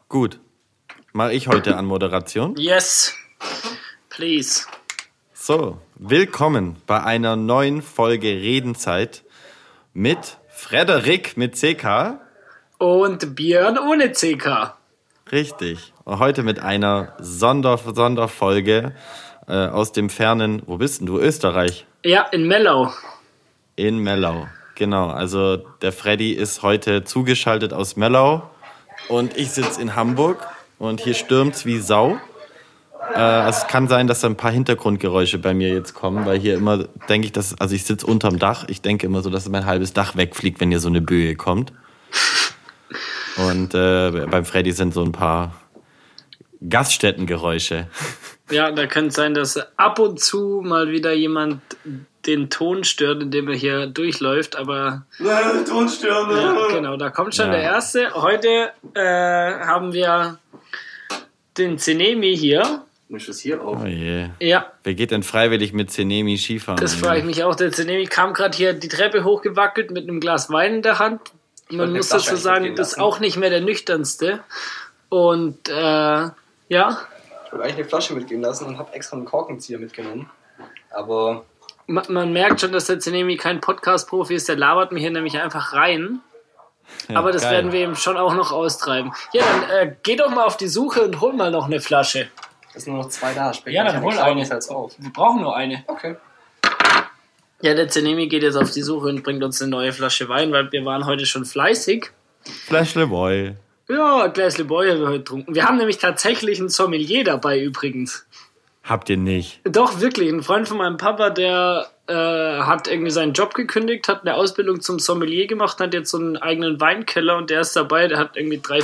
Gut. Mache ich heute Anmoderation? Yes, please. So, willkommen bei einer neuen Folge Redenzeit mit Frederik mit CK. Und Björn ohne CK. Richtig. Und heute mit einer Sonderfolge aus dem fernen, wo bist denn du? Österreich? Ja, in Mellau. In Mellau, genau. Also der Freddy ist heute zugeschaltet aus Mellau und ich sitze in Hamburg und hier stürmt's wie Sau. Also es kann sein, dass da ein paar Hintergrundgeräusche bei mir jetzt kommen, weil hier immer, denke ich, also ich sitze unterm Dach. Ich denke immer so, dass mein halbes Dach wegfliegt, wenn hier so eine Böe kommt. Und beim Freddy sind so ein paar Gaststättengeräusche. Ja, da kann es sein, dass ab und zu mal wieder jemand den Ton stört, indem er hier durchläuft, aber... Nein, Ton stören! Ja, genau, da kommt schon der Erste. Heute haben wir den Zenemi hier. Muss ich das hier auf? Oh je. Ja. Wer geht denn freiwillig mit Zenemi Skifahren? Das frage ich mich auch. Der Zenemi kam gerade hier die Treppe hochgewackelt mit einem Glas Wein in der Hand. Man muss dazu sagen, das ist auch nicht mehr der nüchternste. Und ja. Ich wollte eigentlich eine Flasche mitgehen lassen und habe extra einen Korkenzieher mitgenommen. Aber... Man merkt schon, dass der Zenemi kein Podcast-Profi ist. Der labert mir hier nämlich einfach rein. Ja, aber das geil. werden wir eben schon auch noch austreiben. Ja, dann geh doch mal auf die Suche und hol mal noch eine Flasche. Es sind nur noch 2 da. Ja, dann hol eine. Auf. Wir brauchen nur eine. Okay. Ja, der Zenemi geht jetzt auf die Suche und bringt uns eine neue Flasche Wein, weil wir waren heute schon fleißig. Fläschle Boy. Ja, ein Gläsle Boy haben wir heute getrunken. Wir haben nämlich tatsächlich einen Sommelier dabei übrigens. Habt ihr nicht? Doch, wirklich. Ein Freund von meinem Papa, der hat irgendwie seinen Job gekündigt, hat eine Ausbildung zum Sommelier gemacht, hat jetzt so einen eigenen Weinkeller und der ist dabei, der hat irgendwie 3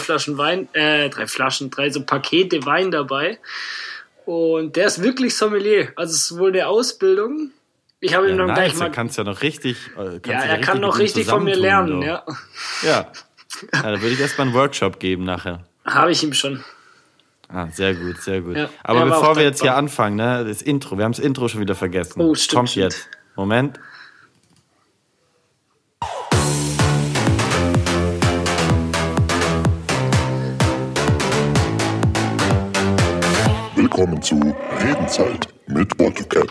so Pakete Wein dabei. Und der ist wirklich Sommelier. Also es ist wohl eine Ausbildung. Ich habe ihm dann nice. gleich mal... Du kannst ja noch richtig... er kann noch richtig von mir lernen, ja. Ja. Da würde ich erstmal einen Workshop geben nachher. Habe ich ihm schon. Ah, sehr gut, sehr gut. Ja, aber er war bevor auch wir jetzt hier dankbar. anfangen, ne, das Intro, wir haben das Intro schon wieder vergessen. Oh, stimmt, Kommt stimmt. jetzt. Moment. Willkommen zu Redenzeit mit Bottlecat.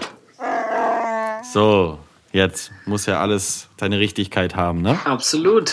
So, jetzt muss ja alles seine Richtigkeit haben, ne? Absolut.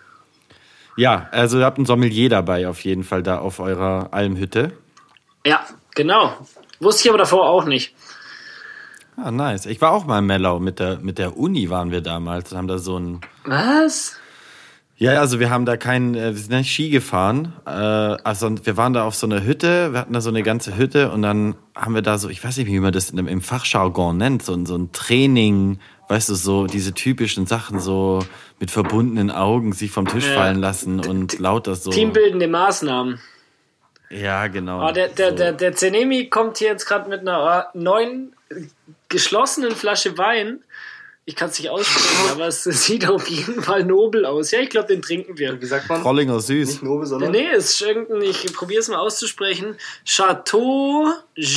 Ja, also ihr habt einen Sommelier dabei auf jeden Fall da auf eurer Almhütte. Ja, genau. Wusste ich aber davor auch nicht. Ah, nice. Ich war auch mal in Mellau, mit der Uni waren wir damals und haben da so ein... Was? Ja, also wir haben da wir sind nicht Ski gefahren, also wir waren da auf so einer Hütte, wir hatten da so eine ganze Hütte und dann haben wir da so, ich weiß nicht, wie man das im Fachjargon nennt, so ein Training, weißt du, so diese typischen Sachen, so mit verbundenen Augen sich vom Tisch fallen lassen und lauter so. Teambildende Maßnahmen. Ja, genau. Oh, der Zenemi kommt hier jetzt gerade mit einer neuen geschlossenen Flasche Wein. Ich kann es nicht aussprechen, aber es sieht auf jeden Fall nobel aus. Ja, ich glaube, den trinken wir. Wie sagt man? Trollinger süß. Nicht Nobel, sondern... Nee, es ist irgendein, ich probiere es mal auszusprechen. Chateau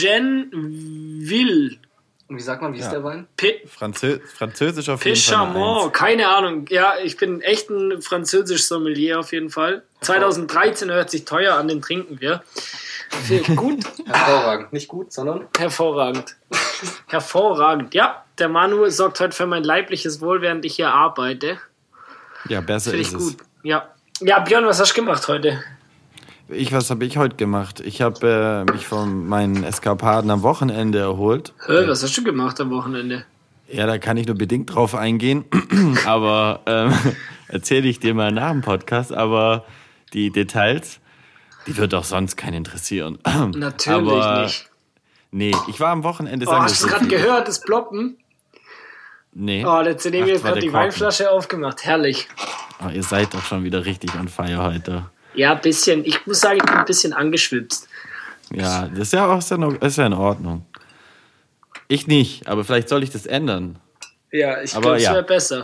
Genville. Und wie sagt man, wie ist der Wein? Französisch auf jeden Fall. Pichamont, keine Ahnung. Ja, ich bin echt ein französisch Sommelier auf jeden Fall. 2013 hört sich teuer an, den trinken wir. Finde ich gut. Hervorragend. Nicht gut, sondern... Hervorragend. Hervorragend. Ja, der Manu sorgt heute für mein leibliches Wohl, während ich hier arbeite. Ja, besser Finde ist ich es. gut. Ja. Ja, Björn, was hast du gemacht heute? Was habe ich heute gemacht? Ich habe mich von meinen Eskapaden am Wochenende erholt. Was hast du gemacht am Wochenende? Ja, da kann ich nur bedingt drauf eingehen, aber erzähle ich dir mal nach dem Podcast, aber die Details, die wird auch sonst keinen interessieren. Natürlich aber, nicht. Nee, ich war am Wochenende... Oh, hast du gerade gehört, das Ploppen? Nee. Oh, der Zenemi hat war gerade der die Korken. Weinflasche aufgemacht. Herrlich. Oh, ihr seid doch schon wieder richtig on fire heute. Ja, ein bisschen. Ich muss sagen, ich bin ein bisschen angeschwipst. Ja, das ist ja auch ist ja in Ordnung. Ich nicht, aber vielleicht soll ich das ändern. Ja, ich Aber glaube, es ja. wäre besser.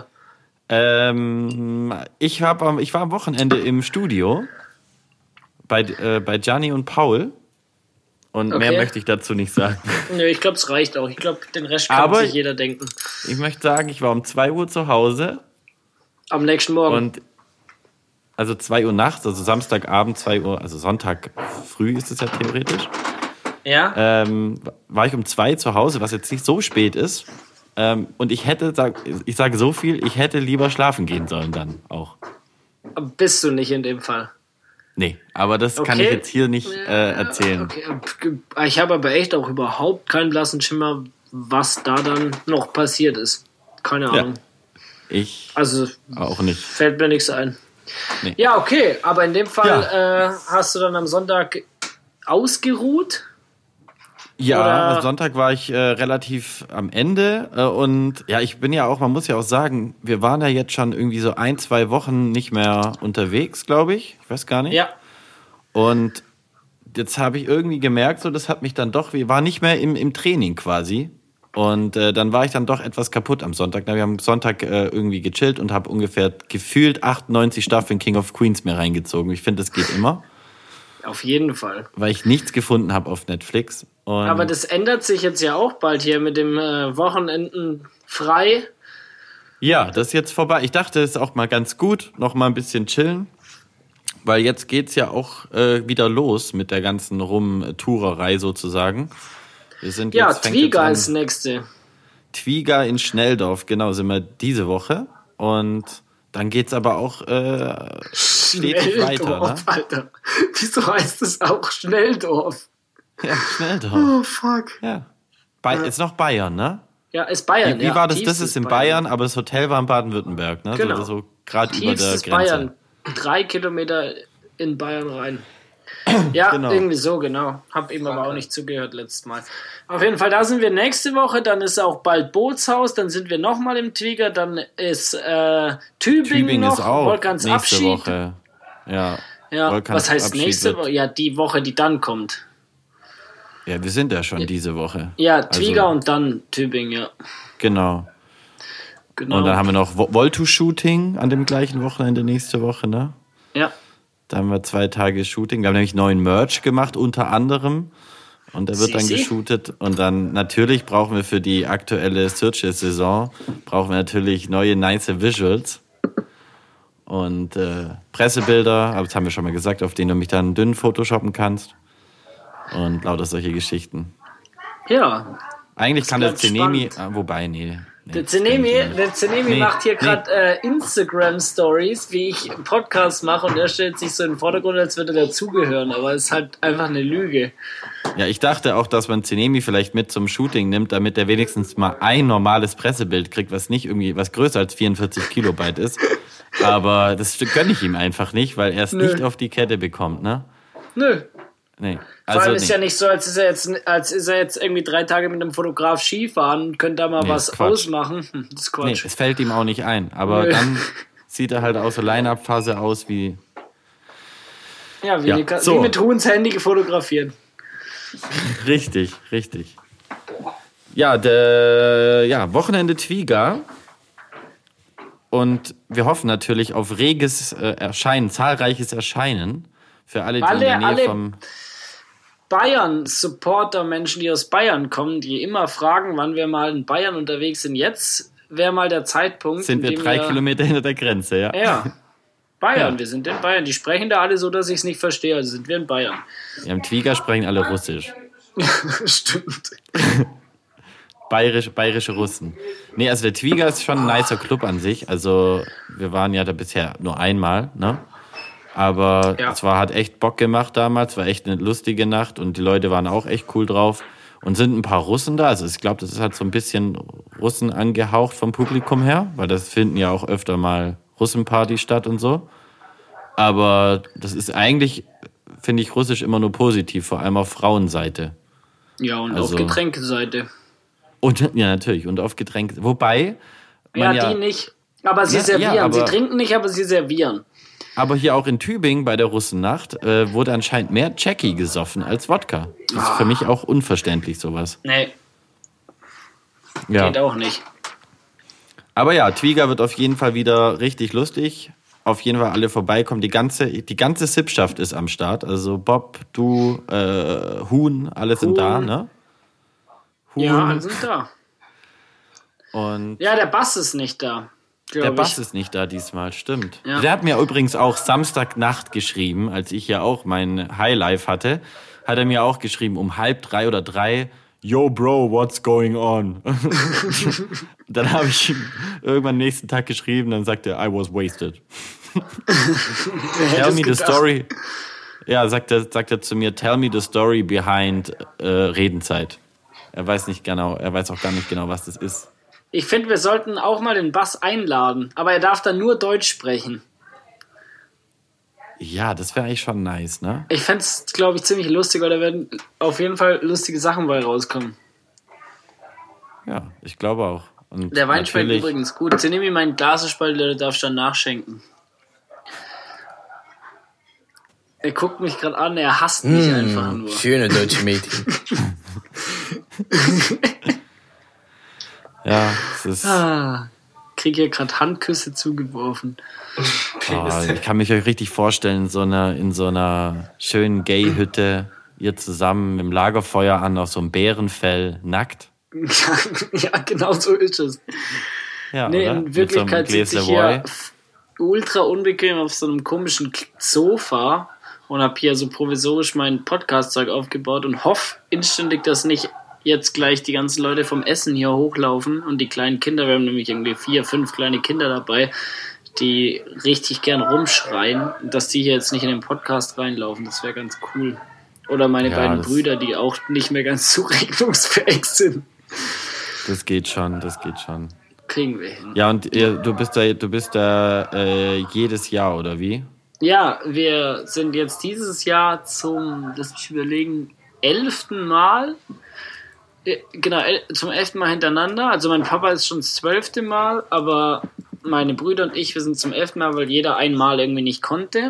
Ich war am Wochenende im Studio bei Gianni und Paul. Und Okay. mehr möchte ich dazu nicht sagen. Nö, ich glaube, es reicht auch. Ich glaube, den Rest kann Aber sich jeder denken. Ich möchte sagen, ich war um 2 Uhr zu Hause Am nächsten Morgen. und also 2 Uhr nachts, also Samstagabend 2 Uhr, also Sonntag früh ist es ja theoretisch, Ja? war ich um 2 zu Hause, was jetzt nicht so spät ist. Und ich sage so viel, ich hätte lieber schlafen gehen sollen dann auch. Bist du nicht in dem Fall. Nee, aber das kann ich jetzt hier nicht erzählen. Okay. Ich habe aber echt auch überhaupt keinen blassen Schimmer, was da dann noch passiert ist. Keine Ahnung. Ich Also auch nicht. fällt mir nichts ein. Nee. Ja, okay, aber in dem Fall hast du dann am Sonntag ausgeruht? Ja, Oder- am Sonntag war ich relativ am Ende und ja, ich bin ja auch, man muss ja auch sagen, wir waren ja jetzt schon irgendwie so 1-2 Wochen nicht mehr unterwegs, glaube ich. Ich weiß gar nicht. Ja. Und jetzt habe ich irgendwie gemerkt, so das hat mich dann doch, wir waren nicht mehr im Training quasi. Und dann war ich dann doch etwas kaputt am Sonntag. Wir haben am Sonntag irgendwie gechillt und habe ungefähr gefühlt 98 Staffeln King of Queens mir reingezogen. Ich finde, das geht immer. Auf jeden Fall. Weil ich nichts gefunden habe auf Netflix. Und Aber das ändert sich jetzt ja auch bald hier mit dem Wochenenden frei. ja, das ist jetzt vorbei. Ich dachte, es ist auch mal ganz gut, noch mal ein bisschen chillen. Weil jetzt geht's ja auch wieder los mit der ganzen Rumtourerei sozusagen. Wir sind Ja, jetzt, fängt Twiga jetzt an. ist das nächste. Twiga in Schnelldorf, genau, sind wir diese Woche. Und dann geht's aber auch stetig weiter. Schnelldorf, Ne? Alter. Wieso heißt es auch Schnelldorf? Ja, Schnelldorf. Oh, fuck. Ja. Ist noch Bayern, ne? Ja, ist Bayern. Wie war das? Das tiefstes ist in Bayern, aber das Hotel war in Baden-Württemberg, ne? Genau. So gerade über der Tiefstes Grenze. Bayern. 3 Kilometer in Bayern rein. Ja, Genau. irgendwie so, genau. Hab ihm aber auch nicht zugehört letztes Mal. Auf jeden Fall, da sind wir nächste Woche. Dann ist auch bald Bootshaus. Dann sind wir nochmal im Twiga. Dann ist Tübingen noch. ist auch Volkans nächste Abschied. Woche. Ja. Ja, Volkans was heißt Abschied nächste wird- Woche? Ja, die Woche, die dann kommt. Ja, wir sind ja schon diese Woche. Ja, Twiga Also, und dann Tübingen, ja. genau. Genau. Und dann haben wir noch Volto-Shooting an dem gleichen Wochenende nächste Woche, ne? ja. Da haben wir 2 Tage Shooting. Wir haben nämlich neuen Merch gemacht, unter anderem. Und der wird dann Sisi. geshootet. Und dann natürlich brauchen wir für die aktuelle Searches-Saison brauchen wir natürlich neue, nice Visuals. Und Pressebilder, aber das haben wir schon mal gesagt, auf denen du mich dann dünn photoshoppen kannst. Und lauter solche Geschichten. Ja. Eigentlich kann der bleibt Zenemi, spannend. wobei, nee. Der Zenemi Nee, macht hier nee. gerade Instagram-Stories, wie ich einen Podcast mache, und er stellt sich so in den Vordergrund, als würde er dazugehören, aber es ist halt einfach eine Lüge. Ja, ich dachte auch, dass man Zenemi vielleicht mit zum Shooting nimmt, damit er wenigstens mal ein normales Pressebild kriegt, was nicht irgendwie, was größer als 44 Kilobyte ist. Aber das gönne ich ihm einfach nicht, weil er es Nö. nicht auf die Kette bekommt, ne? Nö. Nee. Vor allem ist nee. ja nicht so, als ist er jetzt irgendwie 3 Tage mit einem Fotograf Skifahren und könnte da mal Nee, was ist Quatsch. ausmachen. Das ist Nee, Quatsch. es fällt ihm auch nicht ein. Aber Nö. dann sieht er halt aus der Line-Up-Phase aus wie. Ja, wie, Ja, so. wie mit Huhns Handy fotografieren. Richtig, richtig. Ja, Wochenende Twiga. Und wir hoffen natürlich auf reges Erscheinen, zahlreiches Erscheinen. Für alle, die in der Nähe Alle- vom. Bayern-Supporter, Menschen, die aus Bayern kommen, die immer fragen, wann wir mal in Bayern unterwegs sind. Jetzt wäre mal der Zeitpunkt. Sind wir in dem 3 Kilometer hinter der Grenze, ja? Ja. Bayern, Ja. wir sind in Bayern. Die sprechen da alle so, dass ich es nicht verstehe. Also sind wir in Bayern. Ja, im Twiga sprechen alle Russisch. Stimmt. Bayerische Russen. Nee, also der Twiga ist schon ein nicer Club an sich. Also wir waren ja da bisher nur einmal, ne? Aber Ja. hat echt Bock gemacht damals, war echt eine lustige Nacht und die Leute waren auch echt cool drauf. Und sind ein paar Russen da. Also ich glaube, das ist halt so ein bisschen Russen angehaucht vom Publikum her, weil das finden ja auch öfter mal Russenpartys statt und so. Aber das ist eigentlich, finde ich, Russisch immer nur positiv, vor allem auf Frauenseite. Ja, und Also- auf Getränkeseite. Und ja, natürlich, und auf Getränke. Wobei, Ja, man die nicht. Aber sie Ja, servieren. ja, aber- Sie trinken nicht, aber sie servieren. aber hier auch in Tübingen bei der Russennacht wurde anscheinend mehr Jackie gesoffen als Wodka. Das ist für mich auch unverständlich, sowas. Nee, Ja. geht auch nicht. Aber ja, Twiga wird auf jeden Fall wieder richtig lustig. Auf jeden Fall alle vorbeikommen. Die ganze Sippschaft ist am Start. Also Bob, du, Huhn, alle sind da, ne? Huhn. Ja, alle sind da. Und Ja, der Bass ist nicht da. Der Bass ist nicht da diesmal, stimmt. Ja. Der hat mir übrigens auch Samstagnacht geschrieben, als ich ja auch mein Highlife hatte, hat er mir auch geschrieben um 2:30 oder 3, Yo Bro, what's going on? Dann habe ich ihm irgendwann nächsten Tag geschrieben, dann sagt er, I was wasted. Tell me the story. Ja, sagt er zu mir, tell me the story behind Redenzeit. Er weiß auch gar nicht genau, was das ist. Ich finde, wir sollten auch mal den Bass einladen, aber er darf dann nur Deutsch sprechen. Ja, das wäre eigentlich schon nice, ne? Ich fände es, glaube ich, ziemlich lustig, weil da werden auf jeden Fall lustige Sachen bei rauskommen. Ja, ich glaube auch. Und der Wein schmeckt übrigens gut. Jetzt nehme ich meinen Glasespalter, der darfst dann nachschenken. Er guckt mich gerade an, er hasst mich einfach nur. Schöne deutsche Mädchen. Ja, es ist... Krieg hier gerade Handküsse zugeworfen. Ich kann mich euch richtig vorstellen, in so einer schönen Gay-Hütte, ihr zusammen mit dem Lagerfeuer an, auf so einem Bärenfell, nackt. Ja, genau so ist es. Ja, nee, oder? in Wirklichkeit sitze ich hier ultra unbequem auf so einem komischen Sofa und habe hier so provisorisch mein Podcast-Zeug aufgebaut und hoffe inständig, dass nicht jetzt gleich die ganzen Leute vom Essen hier hochlaufen und die kleinen Kinder, wir haben nämlich irgendwie 4, 5 kleine Kinder dabei, die richtig gern rumschreien, dass die hier jetzt nicht in den Podcast reinlaufen, das wäre ganz cool. Oder meine beiden Brüder, die auch nicht mehr ganz zurechnungsfähig sind. Das geht schon. Kriegen wir hin. Ja, und du bist da jedes Jahr, oder wie? Ja, wir sind jetzt dieses Jahr lass mich überlegen, 11. Mal. Genau, zum 11. Mal hintereinander. Also mein Papa ist schon das 12. Mal, aber meine Brüder und ich, wir sind zum 11. Mal, weil jeder einmal irgendwie nicht konnte.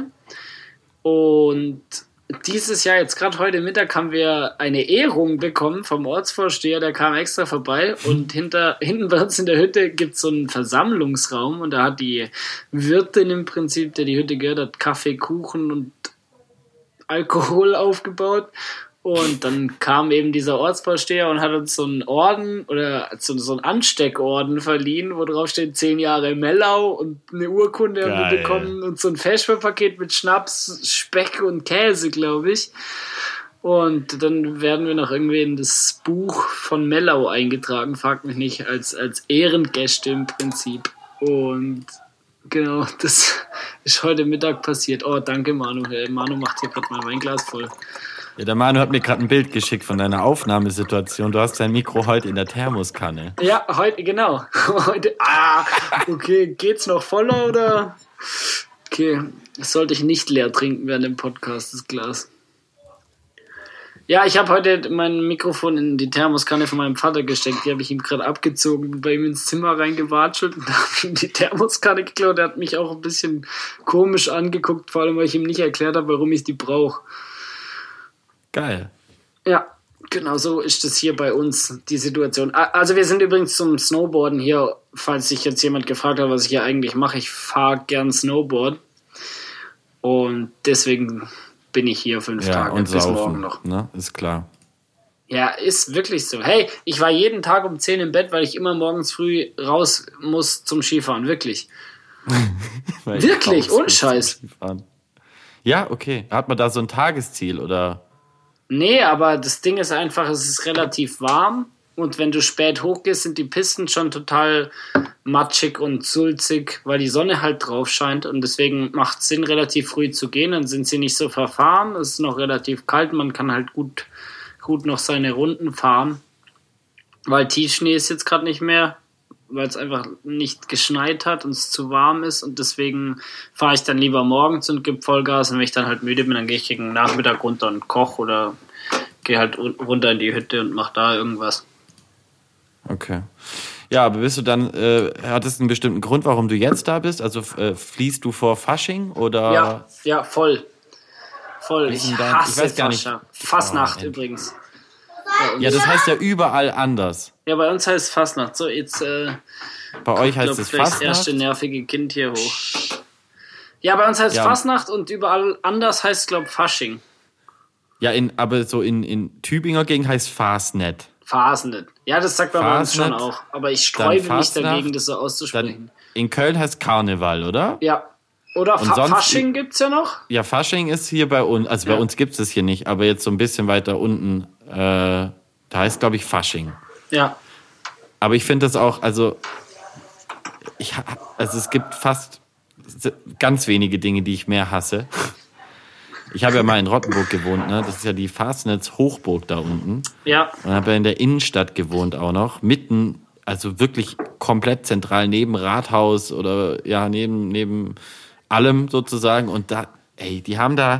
Und dieses Jahr, jetzt gerade heute Mittag, haben wir eine Ehrung bekommen vom Ortsvorsteher, der kam extra vorbei und hinten bei uns in der Hütte gibt es so einen Versammlungsraum und da hat die Wirtin im Prinzip, der die Hütte gehört hat, Kaffee, Kuchen und Alkohol aufgebaut. Und dann kam eben dieser Ortsvorsteher und hat uns so einen Orden oder so einen Ansteckorden verliehen, wo drauf steht 10 Jahre Mellau und eine Urkunde haben wir bekommen und so ein Feschbar-Paket mit Schnaps, Speck und Käse, glaube ich. Und dann werden wir noch irgendwie in das Buch von Mellau eingetragen, fragt mich nicht, als Ehrengäste im Prinzip. Und genau, das ist heute Mittag passiert. Oh, danke Manu. Manu macht hier gerade mal mein Glas voll. Ja, der Manu hat mir gerade ein Bild geschickt von deiner Aufnahmesituation. Du hast dein Mikro heute in der Thermoskanne. Ja, heute, genau. Heute, okay, geht's noch voller oder? Okay, das sollte ich nicht leer trinken während dem Podcast, das Glas. Ja, ich habe heute mein Mikrofon in die Thermoskanne von meinem Vater gesteckt. Die habe ich ihm gerade abgezogen, bei ihm ins Zimmer reingewatschelt und habe ihm die Thermoskanne geklaut. Er hat mich auch ein bisschen komisch angeguckt, vor allem, weil ich ihm nicht erklärt habe, warum ich die brauche. Geil. Ja, genau so ist es hier bei uns, die Situation. Also wir sind übrigens zum Snowboarden hier, falls sich jetzt jemand gefragt hat, was ich hier eigentlich mache. Ich fahre gern Snowboard und deswegen bin ich hier 5 Tage und bis saufen, morgen noch. Ne? Ist klar. Ja, ist wirklich so. Hey, ich war jeden Tag um 10 im Bett, weil ich immer morgens früh raus muss zum Skifahren. Wirklich. Wirklich, ohne Scheiß. Ja, okay. Hat man da so ein Tagesziel oder... Nee, aber das Ding ist einfach, es ist relativ warm und wenn du spät hochgehst, sind die Pisten schon total matschig und sulzig, weil die Sonne halt drauf scheint und deswegen macht es Sinn, relativ früh zu gehen, dann sind sie nicht so verfahren, es ist noch relativ kalt, man kann halt gut noch seine Runden fahren, weil Tiefschnee ist jetzt gerade nicht mehr, weil es einfach nicht geschneit hat und es zu warm ist und deswegen fahre ich dann lieber morgens und gebe Vollgas und wenn ich dann halt müde bin, dann gehe ich gegen Nachmittag runter und koche oder gehe halt runter in die Hütte und mache da irgendwas. Okay. Ja, aber bist du dann, hattest du einen bestimmten Grund, warum du jetzt da bist? Also fließt du vor Fasching oder? Ja, voll. Ich hasse weiß gar nicht. Fastnacht übrigens. Ja, das heißt ja überall anders. Ja, bei uns heißt es Fastnacht. So, jetzt bei euch heißt es Fastnacht? Das erste nervige Kind hier hoch. Ja, bei uns heißt es Fastnacht und überall anders heißt es, glaube ich, Fasching. Ja, aber so in Tübinger Gegend heißt Fastnet. Fasnet. Ja, das sagt man bei uns schon Fasnet, auch. Aber ich sträube mich Fastnacht, dagegen, das so auszusprechen. In Köln heißt Karneval, oder? Ja. Oder sonst- Fasching gibt's ja noch. Ja, Fasching ist hier bei uns, also bei uns gibt es das hier nicht, aber jetzt so ein bisschen weiter unten, da heißt, glaube ich, Fasching. Ja. Aber ich finde das auch, also es gibt fast ganz wenige Dinge, die ich mehr hasse. Ich habe ja mal in Rottenburg gewohnt, ne? Das ist ja die Fastnetz-Hochburg da unten. Ja. Und habe ja in der Innenstadt gewohnt auch noch, mitten, also wirklich komplett zentral neben Rathaus oder ja, neben allem sozusagen. Und da, die haben da,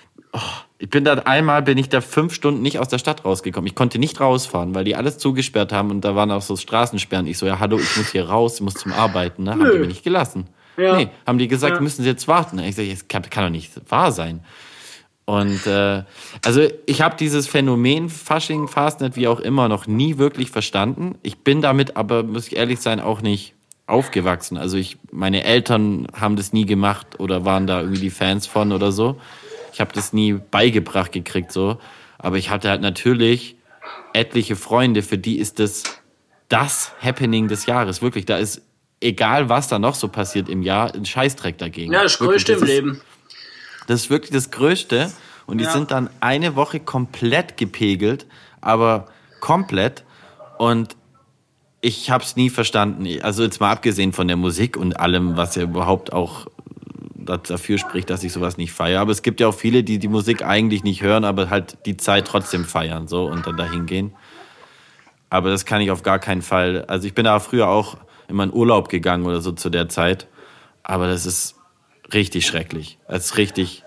bin ich da 5 Stunden nicht aus der Stadt rausgekommen. Ich konnte nicht rausfahren, weil die alles zugesperrt haben und da waren auch so Straßensperren. Ich so, ja, hallo, ich muss hier raus, ich muss zum Arbeiten, ne? Haben die mir nicht gelassen. Ja. Nee, haben die gesagt, müssen Sie jetzt warten. Ich sage, das kann doch nicht wahr sein. Und also ich habe dieses Phänomen Fasching, Fastnet, wie auch immer, noch nie wirklich verstanden. Ich bin damit aber, muss ich ehrlich sein, auch nicht aufgewachsen. Also meine Eltern haben das nie gemacht oder waren da irgendwie die Fans von oder so. Ich habe das nie beigebracht gekriegt so. Aber ich hatte halt natürlich etliche Freunde, für die ist das Happening des Jahres. Wirklich, da ist, egal was da noch so passiert im Jahr, ein Scheißdreck dagegen. Ja, das Größte im Leben. Das ist wirklich das Größte. Und die sind dann eine Woche komplett gepegelt, aber komplett. Und ich habe es nie verstanden. Also jetzt mal abgesehen von der Musik und allem, was ja überhaupt auch dafür spricht, dass ich sowas nicht feiere. Aber es gibt ja auch viele, die die Musik eigentlich nicht hören, aber halt die Zeit trotzdem feiern so und dann dahin gehen. Aber das kann ich auf gar keinen Fall. Also ich bin da früher auch immer in Urlaub gegangen oder so zu der Zeit. Aber das ist richtig schrecklich. Das ist richtig...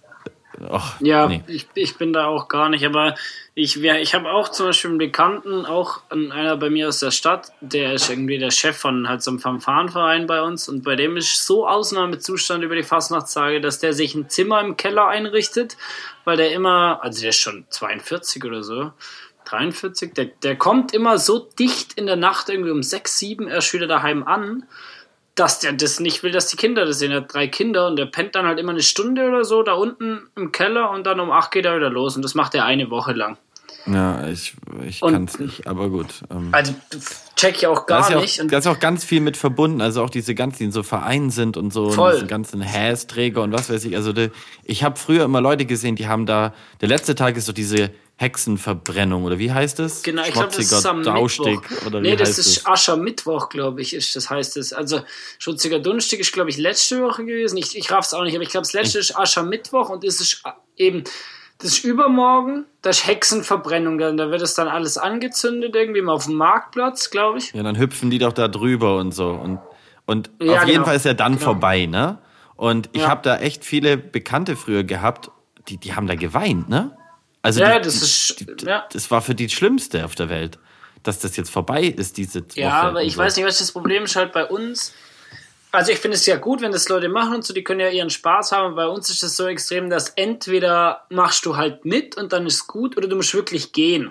nee. ich bin da auch gar nicht, aber ich habe auch zum Beispiel einen Bekannten, auch einer bei mir aus der Stadt, der ist irgendwie der Chef von halt so einem Fanfarenverein bei uns und bei dem ist so Ausnahmezustand über die Fastnachtstage, dass der sich ein Zimmer im Keller einrichtet, weil der immer, also der ist schon 42 oder so, 43, der kommt immer so dicht in der Nacht irgendwie um 6, 7 erst wieder daheim an, dass der das nicht will, dass die Kinder das sehen. Er hat 3 Kinder und der pennt dann halt immer eine Stunde oder so da unten im Keller und dann um 8 geht er wieder los und das macht er eine Woche lang. Ja, ich kann es nicht, aber gut. Also check ich auch gar nicht. Da ist auch ganz viel mit verbunden, also auch diese ganzen, die in so Vereinen sind und so, voll. Und diese ganzen Hästräger und was weiß ich. Also ich habe früher immer Leute gesehen, die haben da, der letzte Tag ist so diese Hexenverbrennung, oder wie heißt es? Genau, ich glaube, das ist am Daustig, Mittwoch. Oder nee, wie das heißt ist Aschermittwoch, glaube ich, das heißt es. Also Schutziger Dunstig ist, glaube ich, letzte Woche gewesen. Ich raff's auch nicht, aber ich glaube, das letzte ist Aschermittwoch und das ist eben, das ist übermorgen, das ist Hexenverbrennung. Da wird es dann alles angezündet, irgendwie mal auf dem Marktplatz, glaube ich. Ja, dann hüpfen die doch da drüber und so. Und ja, auf jeden Fall ist er dann vorbei, ne? Und ich Ja. habe da echt viele Bekannte früher gehabt, die haben da geweint, ne? Also Ja, das war für die das Schlimmste auf der Welt, dass das jetzt vorbei ist, diese Woche. Ja, aber ich und so. weiß nicht, was das Problem ist halt bei uns. Also ich finde es ja gut, wenn das Leute machen und so, die können ja ihren Spaß haben. Bei uns ist das so extrem, dass entweder machst du halt mit und dann ist gut oder du musst wirklich gehen.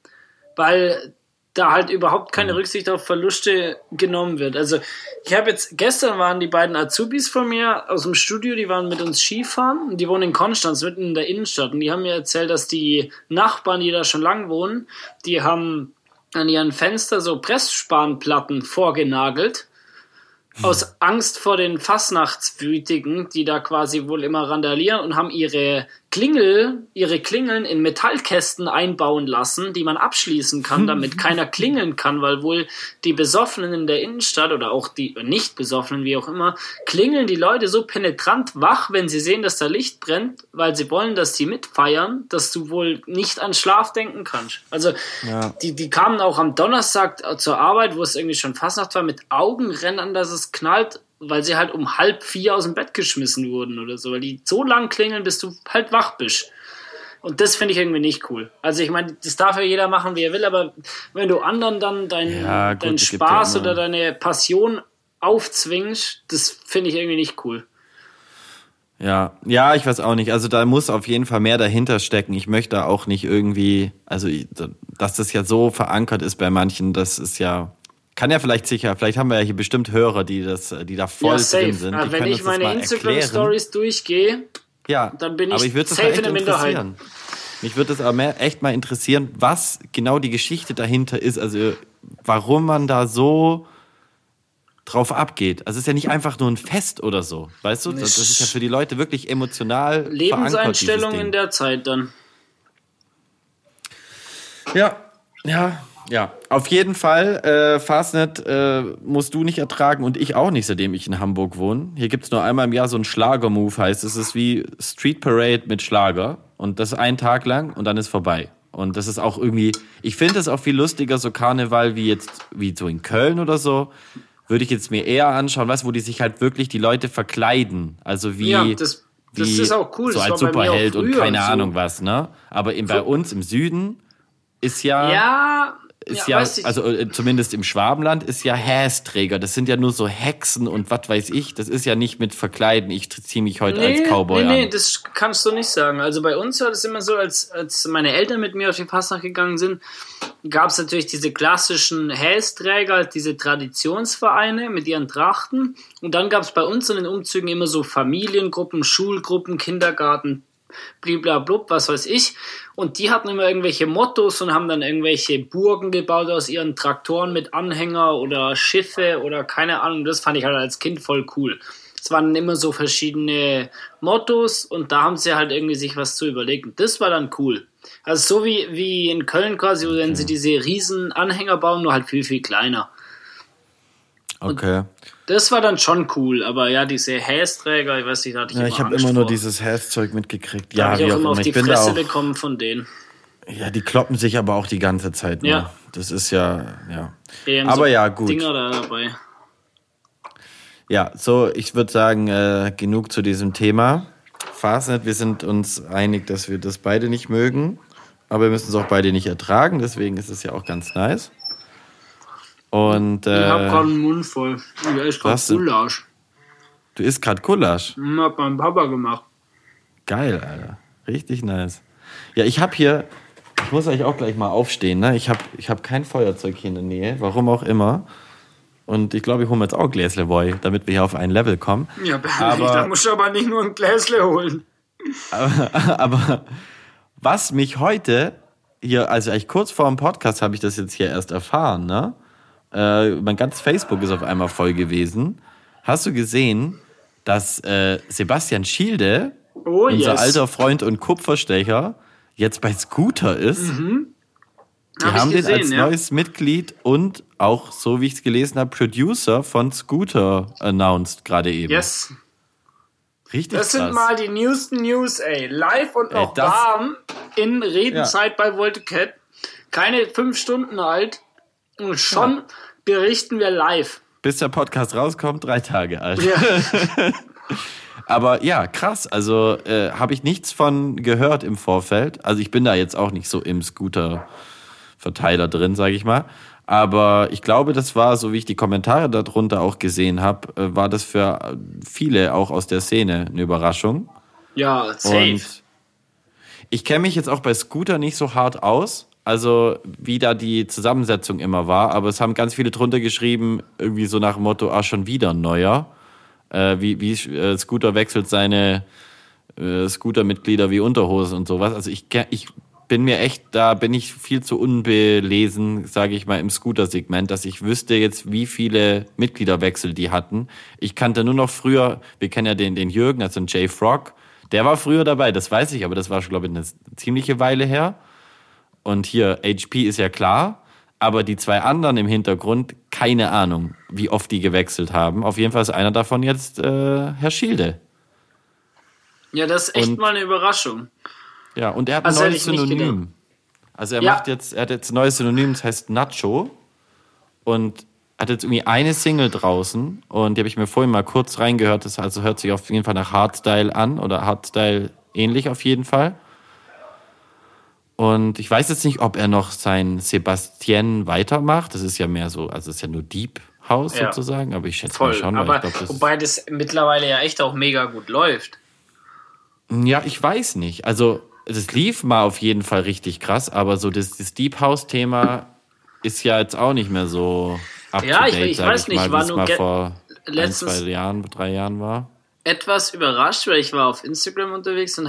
Weil da halt überhaupt keine Rücksicht auf Verluste genommen wird. Also ich habe jetzt, gestern waren die beiden Azubis von mir aus dem Studio, die waren mit uns Skifahren und die wohnen in Konstanz, mitten in der Innenstadt und die haben mir erzählt, dass die Nachbarn, die da schon lang wohnen, die haben an ihren Fenster so Pressspanplatten vorgenagelt, aus Angst vor den Fastnachtswütigen, die da quasi wohl immer randalieren und haben ihre Klingeln in Metallkästen einbauen lassen, die man abschließen kann, damit keiner klingeln kann, weil wohl die Besoffenen in der Innenstadt oder auch die Nicht-Besoffenen, wie auch immer, klingeln die Leute so penetrant wach, wenn sie sehen, dass da Licht brennt, weil sie wollen, dass die mitfeiern, dass du wohl nicht an Schlaf denken kannst. Also die kamen auch am Donnerstag zur Arbeit, wo es irgendwie schon Fastnacht war, mit Augenrändern, dass es knallt, weil sie halt um 3:30 aus dem Bett geschmissen wurden oder so, weil die so lang klingeln, bis du halt wach bist. Und das finde ich irgendwie nicht cool. Also ich meine, das darf ja jeder machen, wie er will, aber wenn du anderen dann deinen Spaß oder deine Passion aufzwingst, das finde ich irgendwie nicht cool. Ja, ich weiß auch nicht. Also da muss auf jeden Fall mehr dahinter stecken. Ich möchte auch nicht irgendwie, also dass das ja so verankert ist bei manchen, das ist ja... Kann ja vielleicht haben wir ja hier bestimmt Hörer, die da voll drin sind. Ja, wenn ich meine Instagram-Stories durchgehe, dann bin ich aber ich würde safe in der Minderheit. Mich würde es aber echt mal interessieren, was genau die Geschichte dahinter ist. Also warum man da so drauf abgeht. Also es ist ja nicht einfach nur ein Fest oder so. Weißt du? Das ist ja für die Leute wirklich emotional Lebenseinstellung in der Zeit dann. Ja. Auf jeden Fall, Fastnet musst du nicht ertragen und ich auch nicht, seitdem ich in Hamburg wohne. Hier gibt's nur einmal im Jahr so einen Schlager-Move, heißt es ist wie Street Parade mit Schlager. Und das einen Tag lang und dann ist vorbei. Und das ist auch irgendwie, ich finde das auch viel lustiger, so Karneval wie so in Köln oder so. Würde ich jetzt mir eher anschauen, wo die sich halt wirklich die Leute verkleiden. Also wie... Ja, das ist auch cool. So das als war bei mir Superheld auch und früher keine so. Ahnung was, ne? Aber bei uns im Süden ist zumindest im Schwabenland ist ja Hästräger. Das sind ja nur so Hexen und was weiß ich. Das ist ja nicht mit Verkleiden. Ich ziehe mich heute als Cowboy an. Nee, das kannst du nicht sagen. Also bei uns war das immer so, als meine Eltern mit mir auf die Fastnacht gegangen sind, gab es natürlich diese klassischen Hästräger, diese Traditionsvereine mit ihren Trachten. Und dann gab es bei uns in den Umzügen immer so Familiengruppen, Schulgruppen, Kindergarten, bliblablub, was weiß ich. Und die hatten immer irgendwelche Mottos und haben dann irgendwelche Burgen gebaut aus ihren Traktoren mit Anhänger oder Schiffe oder keine Ahnung. Das fand ich halt als Kind voll cool. Es waren immer so verschiedene Mottos und da haben sie halt irgendwie sich was zu überlegt. Und das war dann cool. Also so wie in Köln quasi, wenn sie diese riesen Anhänger bauen, nur halt viel, viel kleiner. Okay. Und das war dann schon cool, aber ja, diese Hästräger, ich weiß nicht, da hatte ich ich habe immer nur dieses Häszeug mitgekriegt. Ja, wie ich auch immer immer. auf die Ich bin Fresse da auch, bekommen von denen. Ja, die kloppen sich aber auch die ganze Zeit nur. Ja. Das ist ja. Aber so ja, gut. Dinger da dabei. Ja, so, ich würde sagen, genug zu diesem Thema. Fastnet, wir sind uns einig, dass wir das beide nicht mögen, aber wir müssen es auch beide nicht ertragen, deswegen ist es ja auch ganz nice. Und, ich hab gerade einen Mund voll. Ich esse gerade Gulasch. Du isst gerade Gulasch? Hat mein Papa gemacht. Geil, Alter. Richtig nice. Ja, ich muss eigentlich auch gleich mal aufstehen, ne? Ich hab kein Feuerzeug hier in der Nähe, warum auch immer. Und ich glaube, ich hole mir jetzt auch Gläsle Boy, damit wir hier auf ein Level kommen. Ja, da musst du aber nicht nur ein Gläsle holen. Aber was mich heute hier, also eigentlich kurz vor dem Podcast habe ich das jetzt hier erst erfahren, ne? Mein ganzes Facebook ist auf einmal voll gewesen. Hast du gesehen, dass Sebastian Schielde, unser alter Freund und Kupferstecher, jetzt bei Scooter ist? Mhm. Die haben den als neues Mitglied und auch, so wie ich es gelesen habe, Producer von Scooter announced gerade eben. Yes. Richtig das krass. sind mal die neuesten News, ey. Live und noch warm in Redenzeit bei Voltecat. Keine 5 Stunden alt. Und schon berichten wir live. Bis der Podcast rauskommt, 3 Tage alt. Ja. Aber ja, krass. Also habe ich nichts von gehört im Vorfeld. Also ich bin da jetzt auch nicht so im Scooter-Verteiler drin, sage ich mal. Aber ich glaube, das war, so wie ich die Kommentare darunter auch gesehen habe, war das für viele auch aus der Szene eine Überraschung. Ja, safe. Und ich kenne mich jetzt auch bei Scooter nicht so hart aus, also wie da die Zusammensetzung immer war. Aber es haben ganz viele drunter geschrieben, irgendwie so nach dem Motto, schon wieder ein neuer. Wie Scooter wechselt seine Scooter-Mitglieder wie Unterhosen und sowas. Also ich bin mir echt, da bin ich viel zu unbelesen, sage ich mal, im Scooter-Segment, dass ich wüsste jetzt, wie viele Mitgliederwechsel die hatten. Ich kannte nur noch früher, wir kennen ja den Jürgen, also den Jay Frog, der war früher dabei, das weiß ich, aber das war schon, glaube ich, eine ziemliche Weile her. Und hier, HP ist ja klar, aber die 2 anderen im Hintergrund, keine Ahnung, wie oft die gewechselt haben. Auf jeden Fall ist einer davon jetzt Herr Schielde. Ja, das ist echt mal eine Überraschung. Ja, und er hat ein neues Synonym. Also er hat jetzt ein neues Synonym, das heißt Nacho. Und hat jetzt irgendwie eine Single draußen. Und die habe ich mir vorhin mal kurz reingehört. Das also hört sich auf jeden Fall nach Hardstyle an. Oder Hardstyle ähnlich auf jeden Fall. Und ich weiß jetzt nicht, ob er noch sein Sebastian weitermacht. Das ist ja mehr so, also es ist ja nur Deep House sozusagen. Aber ich schätze mal schon. Aber ich glaub, wobei das mittlerweile ja echt auch mega gut läuft. Ja, ich weiß nicht. Also es lief mal auf jeden Fall richtig krass, aber so das Deep House-Thema ist ja jetzt auch nicht mehr so up to date, ich weiß nicht, mal, war wie es nur mal vor letztens 3 Jahren war. Etwas überrascht, weil ich war auf Instagram unterwegs und habe